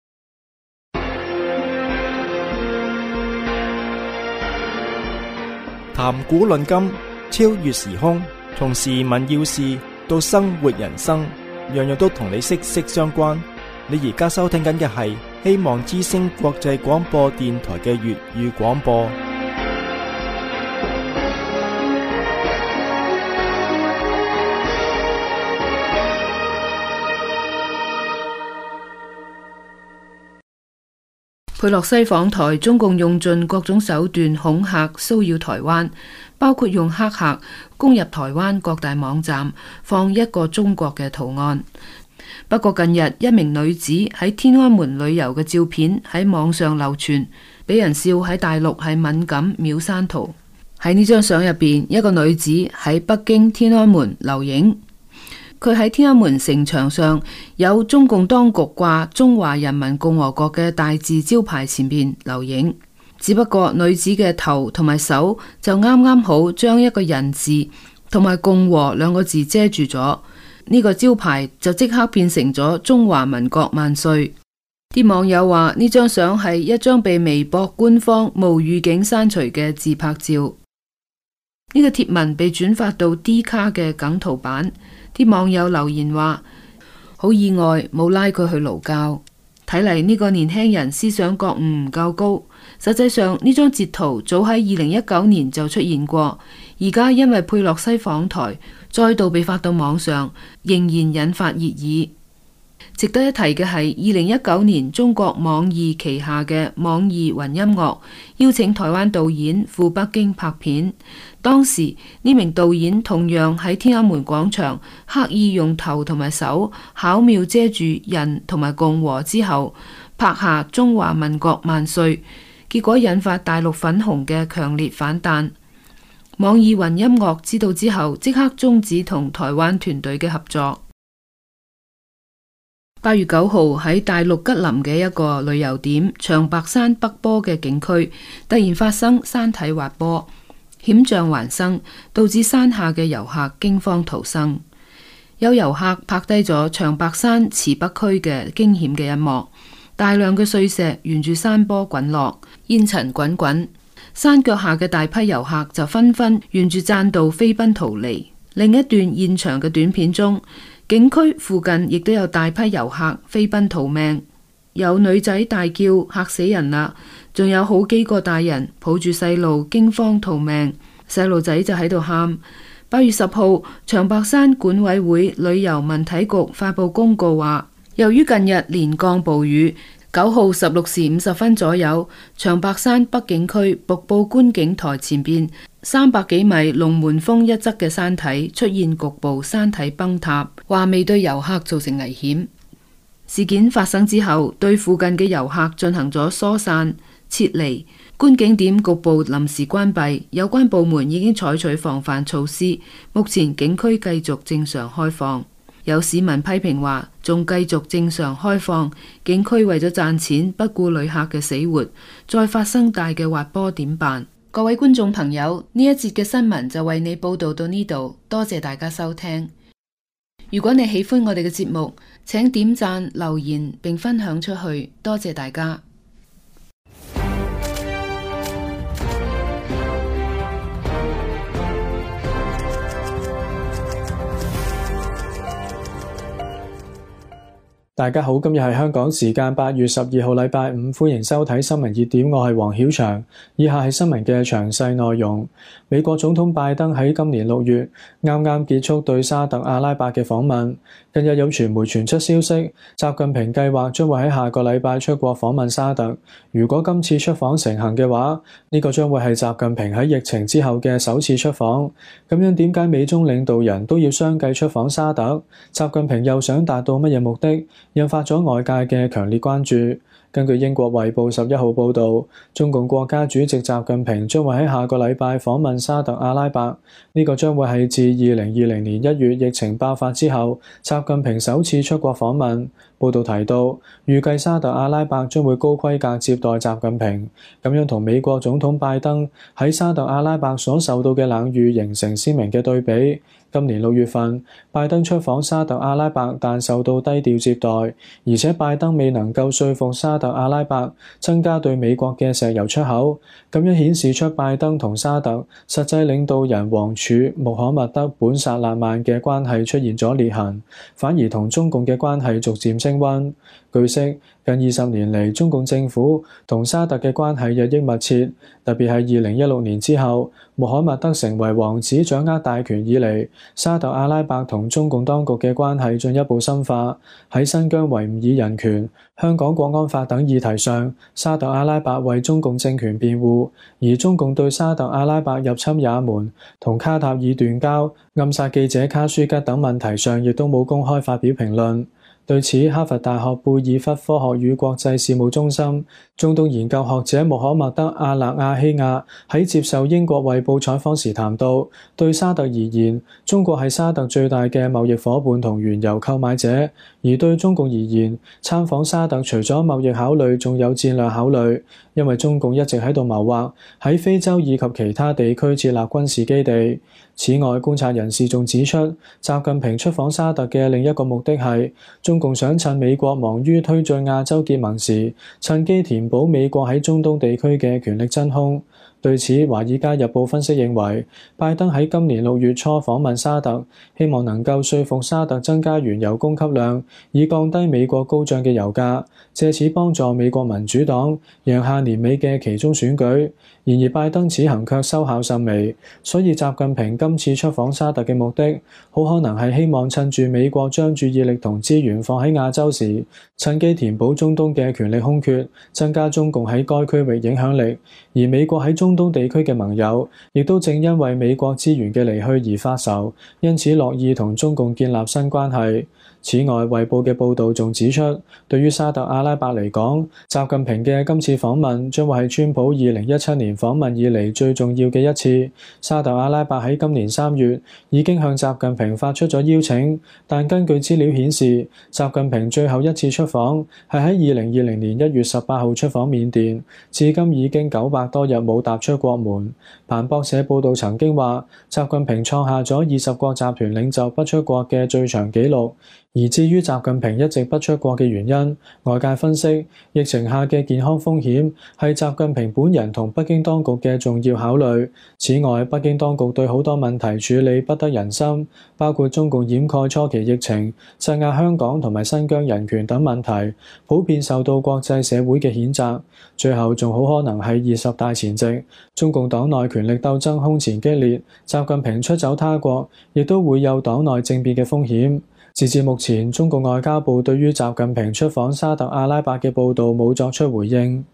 談古論今，超越時空，從時聞要事到生活人生，樣樣都同你息息相關。你而家收聽緊嘅係希望之聲國際廣播電台嘅粵語廣播。 佩洛西訪台，中共用盡各種手段恐嚇騷擾台灣，包括用黑客攻入台灣各大網站，放一個中國嘅圖案。不過近日一名女子喺天安門旅遊嘅照片喺網上流傳，俾人笑喺大陸係敏感秒刪圖。喺呢張相入邊，一個女子喺北京天安門留影，佢喺天安門城牆上有中共當局掛中華人民共和國嘅大字招牌前邊留影，只不過女子嘅頭同埋手就啱啱好將一個人字同埋共和兩個字遮住咗。呢個招牌就即刻變成咗中華民國萬歲。啲網友話呢張相係一張被微博官方無預警刪除嘅自拍照。呢個貼文被轉發到 D 卡嘅梗圖版，啲網友留言話好意外冇拉佢去勞教，睇嚟呢個年輕人思想覺悟唔夠高。實際上呢張截圖早喺二零一九年就出現過，而家因為佩洛西訪台再度被發到網上，仍然引發熱議。值得一提嘅係二零一九年中國網易旗下嘅網易雲音樂邀請台灣導演赴北京拍片，當時呢名導演同樣喺天安門廣場刻意用頭同埋手巧妙遮住人同埋共和之後拍下中華民國萬歲，結果引發大陸粉紅嘅強烈反彈。網易雲音樂知道之後即刻終止同台灣團隊嘅合作。八月九號喺大陸吉林嘅一個旅遊點長白山北坡嘅景區突然發生山體滑坡，險象環生，導致山下嘅遊客驚慌逃生。有遊客拍低咗長白山池北區嘅驚險嘅一幕，大量嘅碎石沿住山坡滾落，煙塵滾滾，山腳下嘅大批遊客就紛紛沿住棧道飛奔逃離。另一段現場嘅短片中，景區附近亦都有大批遊客飛奔逃命，有女仔大叫嚇死人啦，仲有好幾個大人抱住細路驚慌逃命，細路仔就喺度喊。八月十號，長白山管委會旅遊文體局發佈公告話，由於近日連降暴雨， 九號十六時五十分左右，長白山北景區瀑布觀景台前邊三百幾米龍門峰一側嘅山體出現局部山體崩塌，話未對遊客造成危險。事件發生之後，對附近嘅遊客進行咗疏散撤離，觀景點局部臨時關閉，有關部門已經採取防範措施，目前景區繼續正常開放。有市民批評話，仲繼續正常開放，景區為咗賺錢不顧旅客嘅死活，再發生大嘅滑坡點辦？各位觀眾朋友，呢一節嘅新聞就為你報道到呢度，多謝大家收聽。如果你喜歡我哋嘅節目，請點讚、留言並分享出去，多謝大家。 大家好，今日係香港時間八月十二號禮拜五，歡迎收睇新聞熱點，我係黃曉翔。以下係新聞嘅詳細內容。美國總統拜登喺今年六月啱啱結束對沙特阿拉伯嘅訪問，近日有傳媒傳出消息，習近平計劃將會喺下個禮拜出國訪問沙特。如果今次出訪成行嘅話，呢個將會係習近平喺疫情之後嘅首次出訪。咁樣點解美中領導人都要相繼出訪沙特？習近平又想達到乜嘢目的？引發咗外界嘅強烈關注。根據英國衛報十一號報導，中共國家主席習近平將會喺下個禮拜訪問沙特阿拉伯，呢個將會係自二零二零年一月疫情爆發之後，習近平首次出國訪問。報導提到，預計沙特阿拉伯將會高規格接待習近平，咁樣同美國總統拜登喺沙特阿拉伯所受到嘅冷遇形成鮮明嘅對比。今年六月份，拜登出訪沙特阿拉伯，但受到低調接待，而且拜登未能夠說服沙特阿拉伯增加對美國嘅石油出口，咁樣顯示出拜登同沙特實際領導人王儲穆罕默德本薩勒曼嘅關係出現咗裂痕，反而同中共嘅關係逐漸升溫。據悉，近二十年嚟，中共政府同沙特嘅關係日益密切，特別係二零一六年之後，穆罕默德成為王子掌握大權以嚟，沙特阿拉伯同中共當局嘅關係進一步深化。喺新疆維吾爾人權、香港國安法等議題上，沙特阿拉伯為中共政權辯護，而中共對沙特阿拉伯入侵也門、同卡塔爾斷交、暗殺記者卡舒吉等問題上，亦都冇公開發表評論。對此，哈佛大學貝爾弗科學與國際事務中心中東研究學者穆罕默德·阿勒亞希亞喺接受英國衛報採訪時談到，對沙特而言，中國係沙特最大嘅貿易夥伴同原油購買者；而對中共而言，參訪沙特除咗貿易考慮，仲有戰略考慮，因為中共一直喺度謀劃喺非洲以及其他地區設立軍事基地。此外，觀察人士仲指出，習近平出訪沙特嘅另一個目的係中共想趁美國忙於推進亞洲結盟時，趁機填補美國喺中東地區嘅權力真空。對此，《華爾街日報》分析認為，拜登喺今年六月初訪問沙特，希望能夠說服沙特增加原油供給量，以降低美國高漲嘅油價，借此幫助美國民主黨贏下年尾嘅期中選舉。然而，拜登此行卻收效甚微，所以習近平今次出訪沙特嘅目的，好可能係希望趁住美國將注意力同資源放喺亞洲時，趁機填補中東嘅權力空缺，增加中共喺該區域影響力。而美國喺中東地區嘅盟友，亦都正因為美國資源嘅離去而發愁，因此樂意同中共建立新關係。此外，衛報嘅報導仲指出，對於沙特阿拉伯嚟講，習近平嘅今次訪問將會係川普二零一七年訪問以嚟最重要嘅一次。沙特阿拉伯喺今年三月已經向習近平發出咗邀請，但根據資料顯示，習近平最後一次出訪係喺二零二零年一月十八號出訪緬甸，至今已經九百多日冇踏出國門。彭博社報導曾經話，習近平創下咗二十國集團領袖不出國嘅最長紀錄。而至於習近平一直不出國嘅原因，外界分析，疫情下嘅健康風險係習近平本人同北京當局嘅重要考慮。此外，北京當局對好多問題處理不得人心，包括中共掩蓋初期疫情、鎮壓香港同埋新疆人權等問題，普遍受到國際社會嘅譴責。最後仲好可能係二十大前夕，中共黨內權力鬥爭空前激烈，習近平出走他國，亦都會有黨內政變嘅風險。 截至目前，中共外交部對於習近平出訪沙特阿拉伯嘅報導冇作出回應。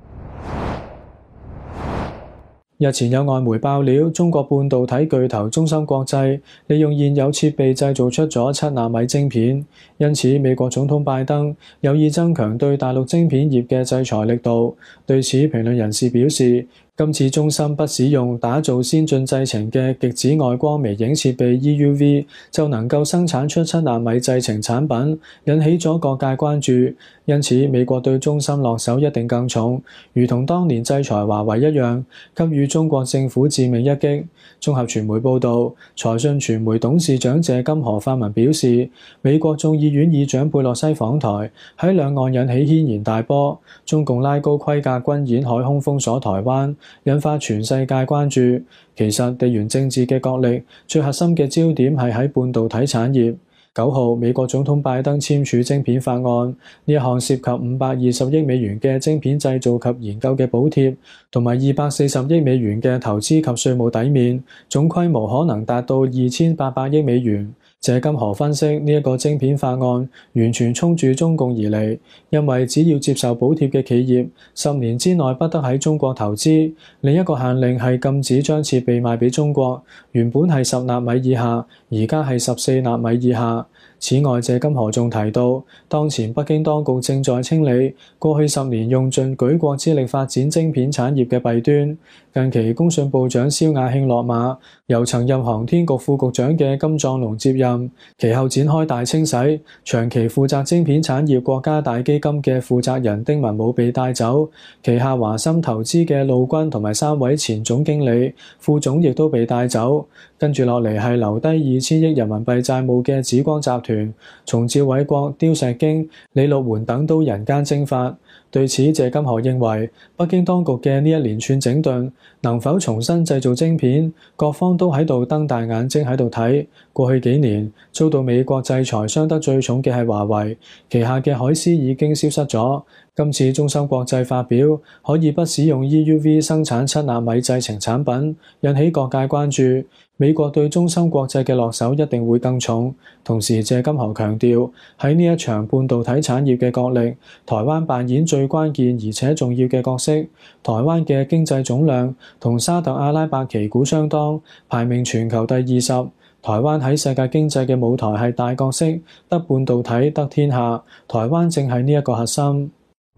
日前有外媒爆料，中國半導體巨頭中芯國際利用現有設備製造出咗七納米晶片，因此美國總統拜登有意增強對大陸晶片業嘅制裁力度。對此，評論人士表示，今次中芯不使用打造先進製程嘅極紫外光微影設備 E U V 就能夠生產出七納米製程產品，引起咗各界關注。因此，美國對中芯落手一定更重，如同當年制裁華為一樣，給予中國政府致命一擊。綜合傳媒報導，財訊傳媒董事長謝金河發文表示，美國眾議院議長佩洛西訪台，喺兩岸引起軒然大波，中共拉高規格軍演海空封鎖台灣，引發全世界關注。其實地緣政治嘅角力最核心嘅焦點係喺半導體產業。九號，美國總統拜登簽署晶片法案，呢一項涉及五百二十億美元嘅晶片製造及研究嘅補貼，同埋二百四十億美元嘅投資及稅務抵免，總規模可能達到二千八百億美元。謝金河分析，呢一個晶片法案完全衝住中共而嚟，因為只要接受補貼嘅企業十年之內不得喺中國投資。另一個限令係禁止將設備賣俾中國，原本係十納米以下，而家係十四納米以下。此外，謝金河仲提到，當前北京當局正在清理過去十年用盡舉國之力發展晶片產業嘅弊端。近期工信部長蕭亞慶落馬，由曾任航天局副局長嘅金壯龍接任，其後展開大清洗，長期負責晶片產業國家大基金嘅負責人丁文武被帶走，旗下華森投資嘅陸軍同埋三位前總經理、副總亦都被帶走。跟住落嚟係留低二千億人民幣債務嘅紫光集團，從趙偉國、刁石京、李陸援等都人間蒸發。對此，謝金河認為，北京當局嘅呢一連串整頓能否重新製造晶片，各方都喺度瞪大眼睛喺度睇。過去幾年遭到美國制裁傷得最重嘅係華為，旗下嘅海思已經消失咗。今次中芯國際發表可以不使用 E U V 生產七納米製程產品，引起各界關注。美國對中芯國際嘅落手一定會更重。同時，謝金河強調，喺呢一場半導體產業嘅角力，台灣扮演最關鍵而且重要嘅角色。台灣嘅經濟總量同沙特阿拉伯旗鼓相當，排名全球第二十。台灣喺世界經濟嘅舞台係大角色，得半導體得天下。台灣正係呢一個核心。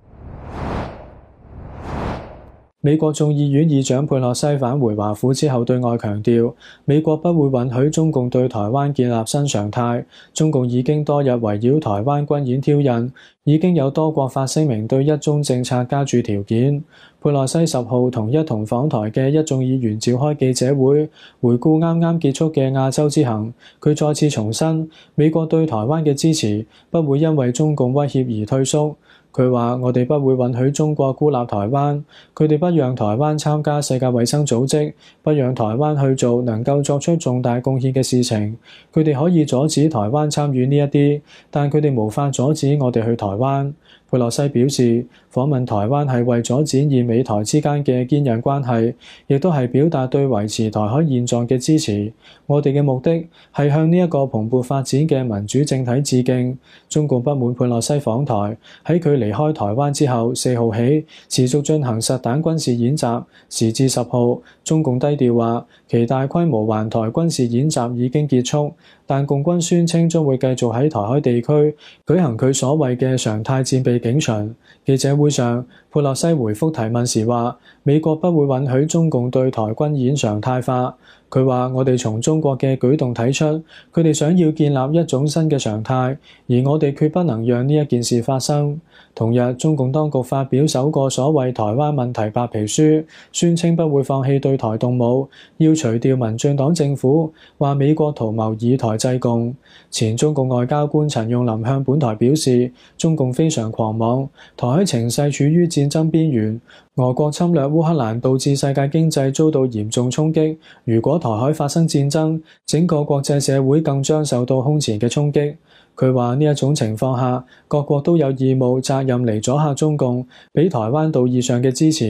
美國眾議院議長佩洛西返回華府之後，對外強調，美國不會允許中共對台灣建立新常態。中共已經多日圍繞台灣軍演挑釁，已經有多國發聲明對一中政策加注條件。佩洛西十號同一同訪台嘅一眾議員召開記者會，回顧啱啱結束嘅亞洲之行。佢再次重申，美國對台灣嘅支持不會因為中共威脅而退縮。佢話：我哋不會允許中國孤立台灣，佢哋不讓台灣參加世界衛生組織，不讓台灣去做能夠作出重大貢獻嘅事情。佢哋可以阻止台灣參與呢一啲，但佢哋無法阻止我哋去台灣。佩洛西表示，訪問台灣係為咗展現美台之間嘅堅韌關係，亦都係表達對維持台海現狀嘅支持。我哋嘅目的係向呢一個蓬勃發展嘅民主政體致敬。中共不滿佩洛西訪台，喺佢離開台灣之後，四號起持續進行實彈軍事演習，時至十號，中共低調話其大規模環台軍事演習已經結束，但共軍宣稱將會繼續喺台海地區舉行佢所謂嘅常態戰備警巡。記者會上，佩洛西回覆提問時話：美國不會允許中共對台軍演常態化。佢話：我哋從中國嘅舉動睇出，佢哋想要建立一種新嘅常態，而我哋決不能讓呢一件事發生。同日，中共當局發表首個所謂台灣問題白皮書，宣稱不會放棄對台動武，要除掉民進黨政府，話美國圖謀以台制共。前中共外交官陳用林向本台表示，中共非常狂妄，台海情勢處於戰爭邊緣，俄國侵略烏克蘭導致世界經濟遭到嚴重衝擊，如果台海發生戰爭，整個國際社會更將受到空前嘅衝擊。佢話呢一種情況下，各國都有義務責任嚟阻嚇中共，俾台灣道義上嘅支持。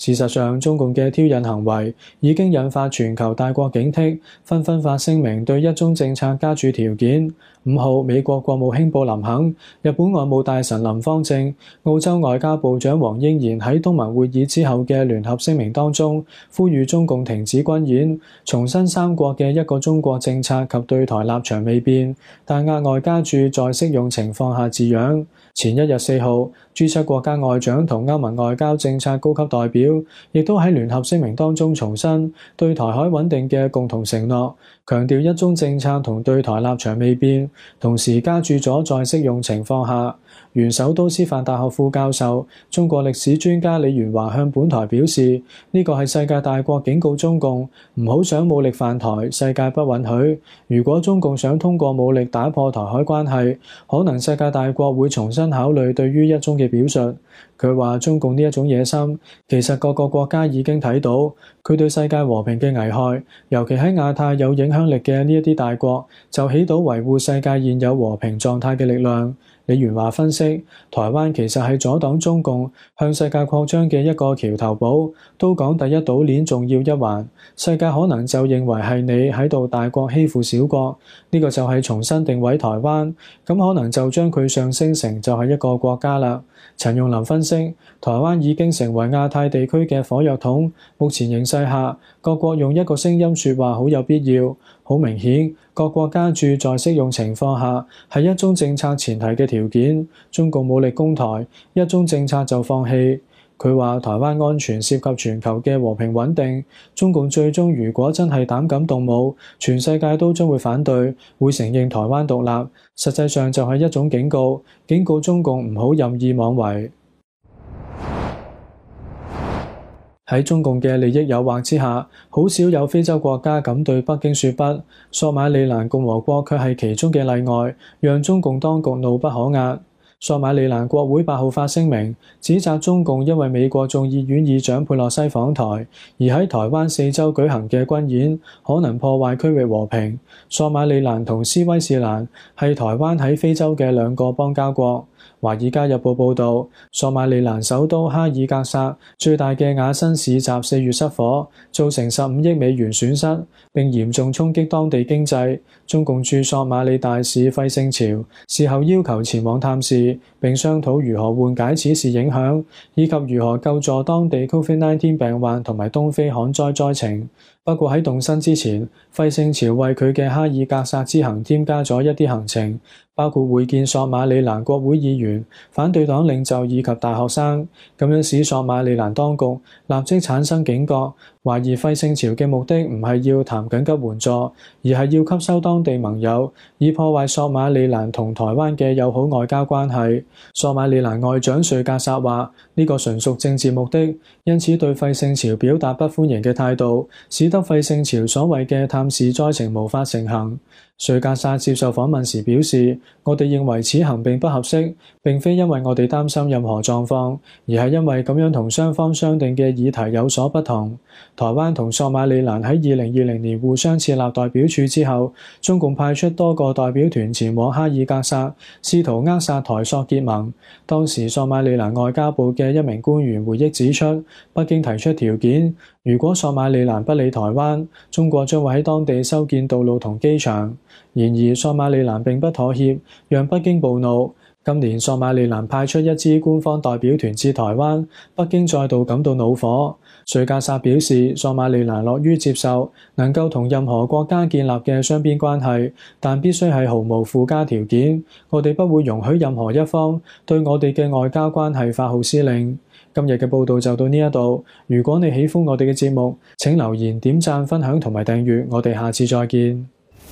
事實上，中共嘅挑釁行為已經引發全球大國警惕，紛紛發聲明對一中政策加注條件。五號，美國國務卿布林肯、日本外務大臣林芳正、澳洲外交部長黃英賢喺東盟會議之後嘅聯合聲明當中，呼籲中共停止軍演，重申三國嘅一個中國政策及對台立場未變，但額外加注在適用情況下字樣。前一日四號，G 七國家外長同歐盟外交政策高級代表亦都喺聯合聲明當中重申對台海穩定嘅共同承諾，強調一中政策同對台立場未變，同時加注咗在適用情況下。原首都師範大學副教授、中國歷史專家李元華向本台表示，呢個係世界大國警告中共唔好想武力犯台，世界不允許。如果中共想通過武力打破台海關係，可能世界大國會重新考慮對於一中嘅表述。佢話中共呢一種野心，其實各個國家已經睇到，佢對世界和平嘅危害，尤其喺亞太有影響力嘅呢一啲大國，就起到維護世界現有和平狀態嘅力量。李元華分析，台灣其實係阻擋中共向世界擴張嘅一個橋頭堡，都講第一島鏈重要一環，世界可能就認為係你喺度大國欺負小國，呢個就係重新定位台灣，咁可能就將佢上升成就係一個國家啦。陳用林分析，台灣已經成為亞太地區嘅火藥桶，目前形勢下，各國用一個聲音說話好有必要。好明顯，各國加注在適用情況下係一中政策前提嘅條件，中共武力攻台，一中政策就放棄。佢話台灣安全涉及全球嘅和平穩定，中共最終如果真係膽敢動武，全世界都將會反對，會承認台灣獨立，實際上就係一種警告，警告中共唔好任意妄為。喺中共嘅利益誘惑之下，好少有非洲國家敢對北京說不，索馬里蘭共和國卻係其中嘅例外，讓中共當局怒不可遏。索馬里蘭國會八號發聲明，指責中共因為美國眾議院議長佩洛西訪台，而喺台灣四周舉行嘅軍演，可能破壞區域和平。索馬里蘭同斯威士蘭係台灣喺非洲嘅兩個邦交國。《華爾街日報》報導，索馬里蘭首都哈爾格薩最大嘅雅辛市集四月失火，造成十五億美元損失，並嚴重衝擊當地經濟。中共駐索馬里大使費勝潮事後要求前往探視，並商討如何緩解此事影響，以及如何救助當地 Covid 十九 病患同埋東非旱災災情。不過喺動身之前，費勝潮為佢嘅哈爾格薩之行添加咗一啲行程，包括會見索馬里蘭國會議員、反對黨領袖以及大學生，咁樣使索馬里蘭當局立即產生警覺，懷疑費勝潮嘅目的唔係要談緊急援助，而係要吸收當地盟友，以破壞索馬里蘭同台灣嘅友好外交關係。索馬里蘭外長瑞格薩話：呢個純屬政治目的，因此對費勝潮表達不歡迎嘅態度，使得費勝潮所謂嘅探視災情無法成行。瑞格薩接受訪問時表示：我哋認為此行並不合適，並非因為我哋擔心任何狀況，而係因為咁樣同雙方商定嘅議題有所不同。台灣同索馬里蘭喺二零二零年互相設立代表處之後，中共派出多個代表團前往哈爾格薩，試圖扼殺台索結盟。當時索馬里蘭外交部嘅一名官員回憶指出，北京提出條件，如果索馬里蘭不理台灣，中國將會喺當地修建道路同機場。然而索馬里蘭並不妥協，讓北京暴怒。今年索馬里蘭派出一支官方代表團至台灣，北京再度感到惱火。瑞格薩表示，索馬里蘭樂於接受能夠同任何國家建立嘅雙邊關係，但必須係毫無附加條件。我哋不會容許任何一方對我哋嘅外交關係發號施令。今日嘅報道就到呢一度。如果你喜歡我哋嘅節目，請留言、點讚、分享同埋訂閱。我哋下次再見。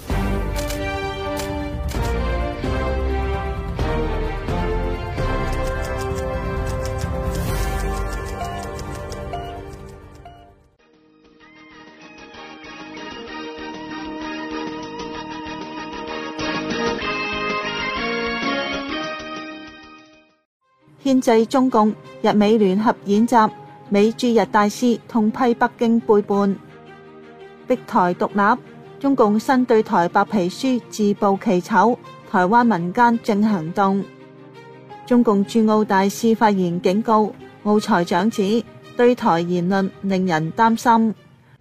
牽制中共，日美聯合演習，美駐日大使痛批北京背叛，逼台獨立。中共新對台白皮書自曝其醜，台灣民間正行動。中共駐澳大使發言警告，澳財長指對台言論令人擔心。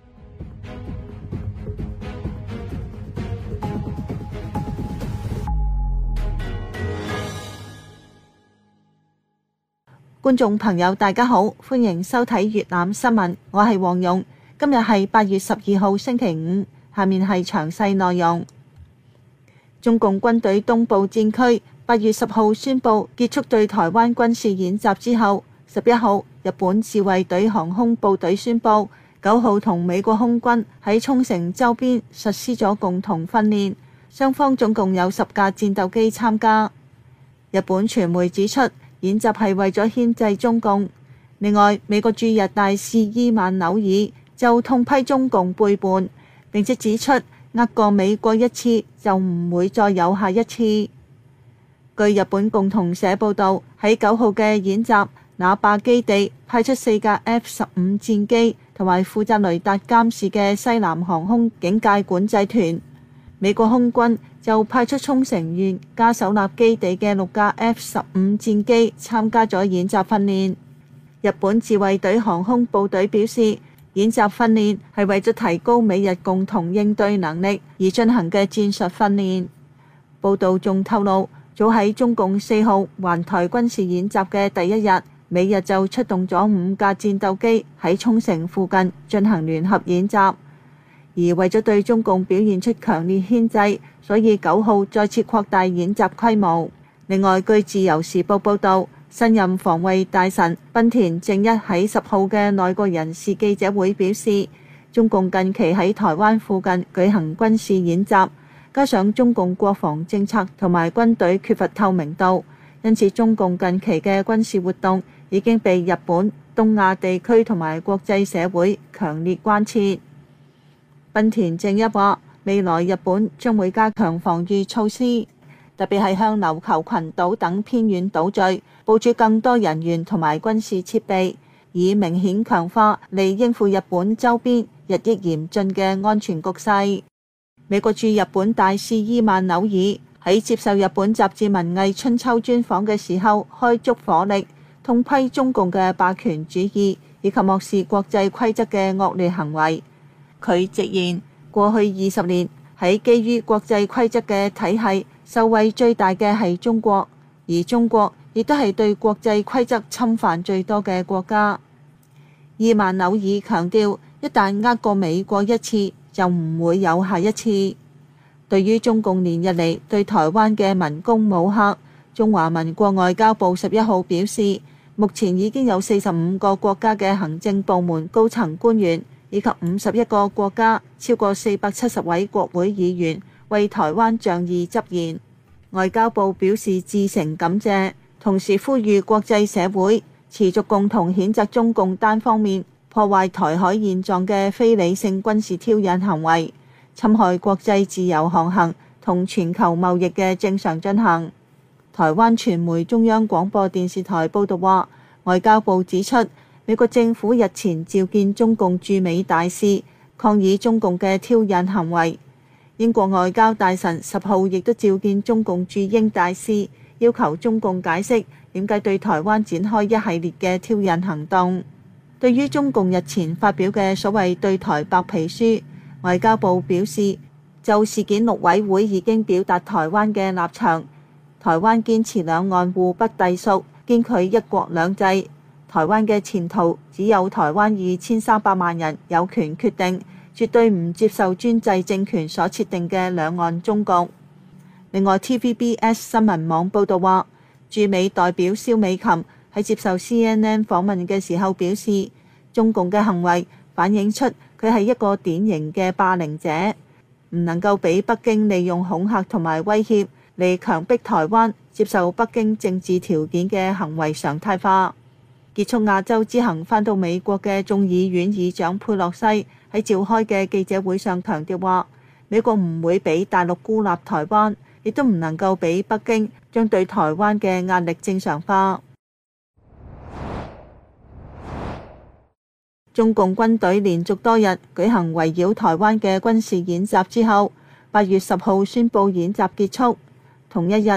觀眾朋友大家好，歡迎收睇粵覽新聞，我係黃勇。今日係八月十二號星期五，下面係詳細內容。中共軍隊東部戰區八月十號宣布結束對台灣軍事演習之後，十一號日本自衛隊航空部隊宣布，九號同美國空軍喺沖繩周邊實施咗共同訓練，雙方總共有十架戰鬥機參加。日本傳媒指出，演習係為咗牽制中共。另外，美國駐日大使伊曼紐爾就痛批中共背叛，並且指出呃過美國一次就唔會再有下一次。據日本共同社報導，喺九號嘅演習，那霸基地派出四架 F 十五戰機同埋負責雷達監視嘅西南航空警戒管制團。美國空軍就派出沖繩縣嘉手納基地嘅六架 F 十五戰機參加咗演習訓練。日本自衛隊航空部隊表示，演習訓練係為咗提高美日共同應對能力而進行嘅戰術訓練。報道仲透露，早喺中共四號環台軍事演習嘅第一日，美日就出動咗五架戰鬥機喺沖繩附近進行聯合演習。而為咗對中共表現出強烈牽制，所以九號再次擴大演習規模。另外，據自由時報報導，新任防衛大臣濱田正一喺十號嘅內閣人事記者會表示，中共近期喺台灣附近舉行軍事演習，加上中共國防政策同埋軍隊缺乏透明度，因此中共近期嘅軍事活動已經被日本、東亞地區同埋國際社會強烈關切。濱田正一話，未來日本將會加強防禦措施，特別係向琉球群島等偏遠島嶼部署更多人員同埋軍事設備，以明顯強化嚟應付日本周邊日益嚴峻嘅安全局勢。美國駐日本大使伊曼紐爾喺接受日本雜誌文藝春秋專訪嘅時候開足火力，痛批中共嘅霸權主義以及漠視國際規則嘅惡劣行為。佢直言，過去二十年喺基於國際規則嘅體系受惠最大嘅係中國，而中國亦都係對國際規則侵犯最多嘅國家。伊曼紐爾強調，一旦呃過美國一次，就唔會有下一次。對於中共連日嚟對台灣嘅文攻武嚇，中華民國外交部十一號表示，目前已經有四十五個國家嘅行政部門高層官員，以及五十一個國家超過四百七十位國會議員為台灣仗義執言。外交部表示致誠感謝，同時呼籲國際社會持續共同譴責中共單方面破壞台海現狀嘅非理性軍事挑釁行為，侵害國際自由航行同全球貿易嘅正常進行。台灣傳媒中央廣播電視台報導話，外交部指出，美國政府日前召見中共駐美大使，抗議中共嘅挑釁行為。英國外交大臣十號亦都召見中共駐英大使，要求中共解釋點解對台灣展開一系列嘅挑釁行動。對於中共日前發表嘅所謂對台白皮書，外交部表示，就事件陸委會已經表達台灣嘅立場，台灣堅持兩岸互不隸屬，堅拒一國兩制。台灣嘅前途只有台灣二千三百萬人有權決定，絕對唔接受專制政權所設定嘅兩岸中局。另外 T V B S 新聞網報導話，駐美代表蕭美琴喺接受 C N N 訪問嘅時候表示，中共嘅行為反映出佢係一個典型嘅霸凌者，唔能夠俾北京利用恐嚇同埋威脅嚟強迫台灣接受北京政治條件嘅行為常態化。結束亞洲之行返到美國嘅眾議院議長佩洛西喺召開嘅記者會上強調話，美國唔會俾大陸孤立台灣，亦都唔能夠俾北京將對台灣嘅壓力正常化。中共軍隊連續多日舉行圍繞台灣嘅軍事演習之後，八月十號宣布演習結束。同一日，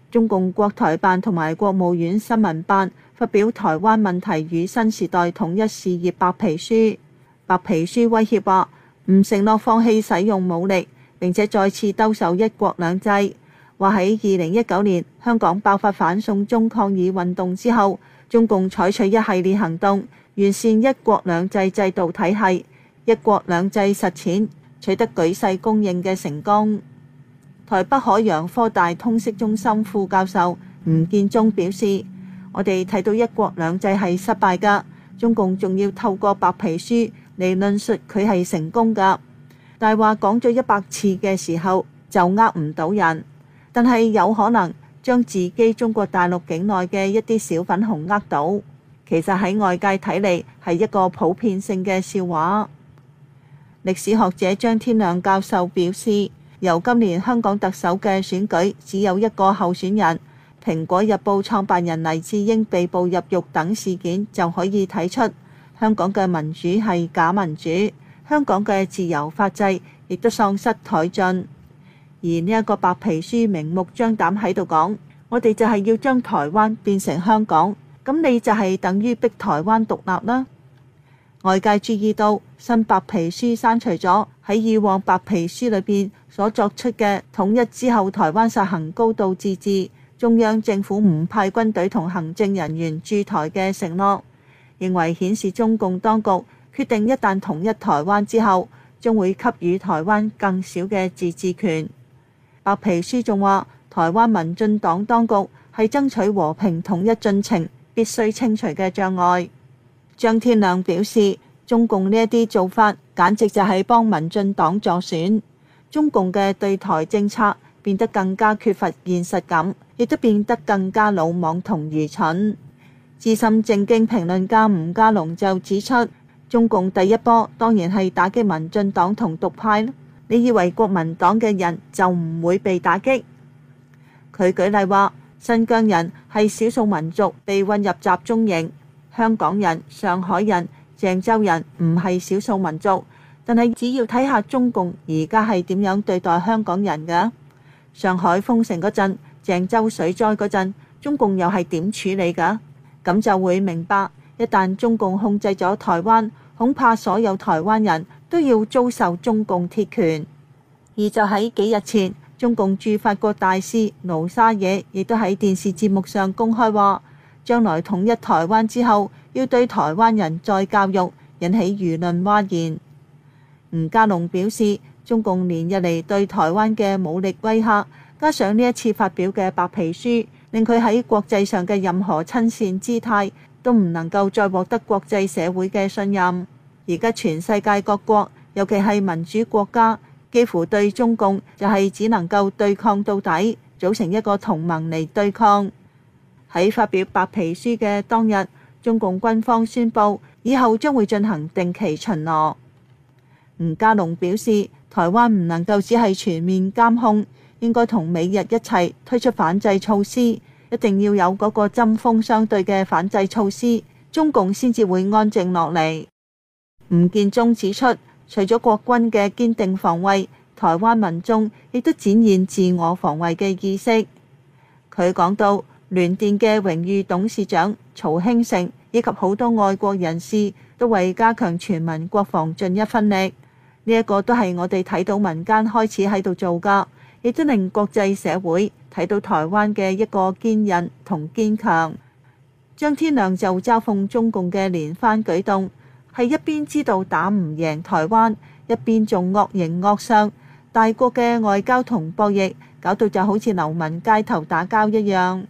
中共國台辦同埋國務院新聞辦發表台灣問題與新時代統一事業白皮書。白皮書威脅話唔承諾放棄使用武力，並且再次兜售一國兩制。話喺二零一九年香港爆發反送中抗議運動之後，中共採取一系列行動，完善一國兩制制度體系，一國兩制實踐取得舉世公認嘅成功。台北海洋科大通識中心副教授吳建中表示，我哋睇到一國兩制係失敗㗎，中共仲要透過白皮書嚟論述佢係成功㗎。但係話講咗一百次嘅時候就呃唔到人，但係有可能將自己中國大陸境內嘅一啲小粉紅呃到，其實喺外界睇嚟係一個普遍性嘅笑話。歷史學者張天亮教授表示，由今年香港特首嘅選舉只有一個候選人，蘋果日報創辦人黎智英被捕入獄等事件就可以睇出香港嘅民主係假民主，香港嘅自由法制亦都喪失殆盡。而呢一個白皮書明目張膽喺度講，我哋就係要將台灣變成香港，咁你就係等於逼台灣獨立啦。外界注意到新白皮書刪除咗喺以往白皮書裏邊所作出嘅統一之後台灣實行高度自治，中央政府唔派軍隊同行政人員駐台嘅承諾，認為顯示中共當局決定一旦統一台灣之後，將會給予台灣更少嘅自治權。白皮書仲話，台灣民進黨當局係爭取和平統一進程必須清除嘅障礙。張天亮表示，中共呢一啲做法簡直就係幫民進黨助選，中共嘅對台政策變得更加缺乏現實感，亦都變得更加魯莽同愚蠢。資深政經評論家吳家龍就指出，中共第一波當然係打擊民進黨同獨派，你以為國民黨嘅人就唔會被打擊？佢舉例話，新疆人係少數民族被運入集中營，香港人、上海人、鄭州人唔係少數民族，但係只要睇下中共而家係點樣對待香港人㗎。上海封城嗰陣，鄭州水災嗰陣，中共又係點處理㗎？咁就會明白，一旦中共控制咗台灣，恐怕所有台灣人都要遭受中共鐵拳。而就喺幾日前，中共駐法國大使盧沙野亦都喺電視節目上公開話，將來統一台灣之後，要對台灣人再教育，引起輿論譁然。吳家龍表示，中共連日嚟對台灣嘅武力威嚇，加上呢一次發表嘅白皮書，令佢喺國際上嘅任何親善姿態都唔能夠再獲得國際社會嘅信任。而家全世界各國，尤其係民主國家，幾乎對中共就係只能夠對抗到底，組成一個同盟嚟對抗。喺發表白皮書嘅當日，中共軍方宣布以後將會進行定期巡邏。吳家龍表示，台灣唔能夠只係全面監控，應該同美日一齊推出反制措施，一定要有嗰個針鋒相對嘅反制措施，中共先至會安靜落嚟。吳建中指出，除咗國軍嘅堅定防衛，台灣民眾亦都展現自我防衛嘅意識。佢講到，聯電嘅榮譽董事長曹興誠以及好多愛國人士都為加強全民國防盡一分力，呢一個都係我哋睇到民間開始喺度做㗎，亦都令國際社會睇到台灣嘅一個堅韌同堅強。張天亮就嘲諷中共嘅連番舉動，係一邊知道打唔贏台灣，一邊仲惡形惡相，大國嘅外交同博弈搞到就好似流民街頭打交一樣。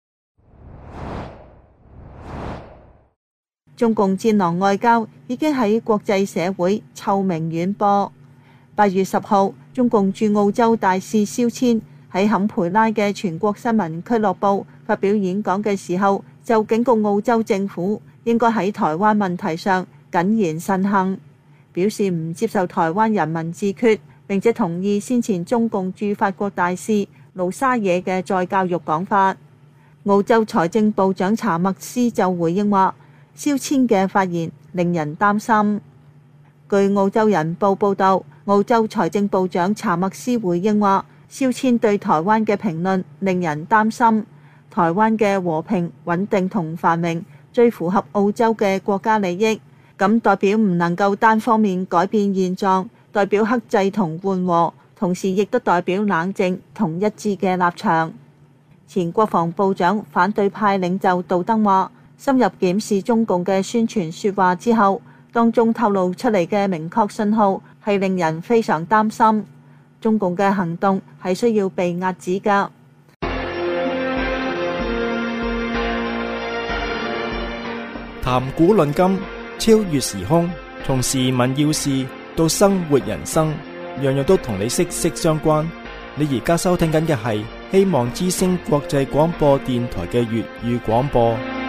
中共戰狼外交已經喺國際社會臭名遠播。八月十號，中共駐澳洲大使蕭千喺坎培拉嘅全國新聞俱樂部發表演講嘅時候，就警告澳洲政府應該喺台灣問題上謹言慎行，表示唔接受台灣人民自決，並且同意先前中共駐法國大使盧沙野嘅再教育講法。澳洲財政部長查默斯就回應話，蕭千嘅發言令人擔心。據澳洲人報報道，澳洲財政部長查默斯回應話， 肖千對台灣嘅評論令人擔心。台灣嘅和平穩定同繁榮最符合澳洲嘅國家利益，咁代表唔能夠單方面改變現狀，代表克制同緩和，同時亦都代表冷靜同一致嘅立場。前國防部長反對派領袖杜登話，深入檢視中共嘅宣傳說話之後，當中透露出嚟嘅明確信號係令人非常擔心。中共嘅行動係需要被遏止㗎。 談古論今，超越時空，從時聞要事到生活人生，樣樣都同你息息相關。你而家收聽緊嘅係希望之聲國際廣播電台嘅粵語廣播。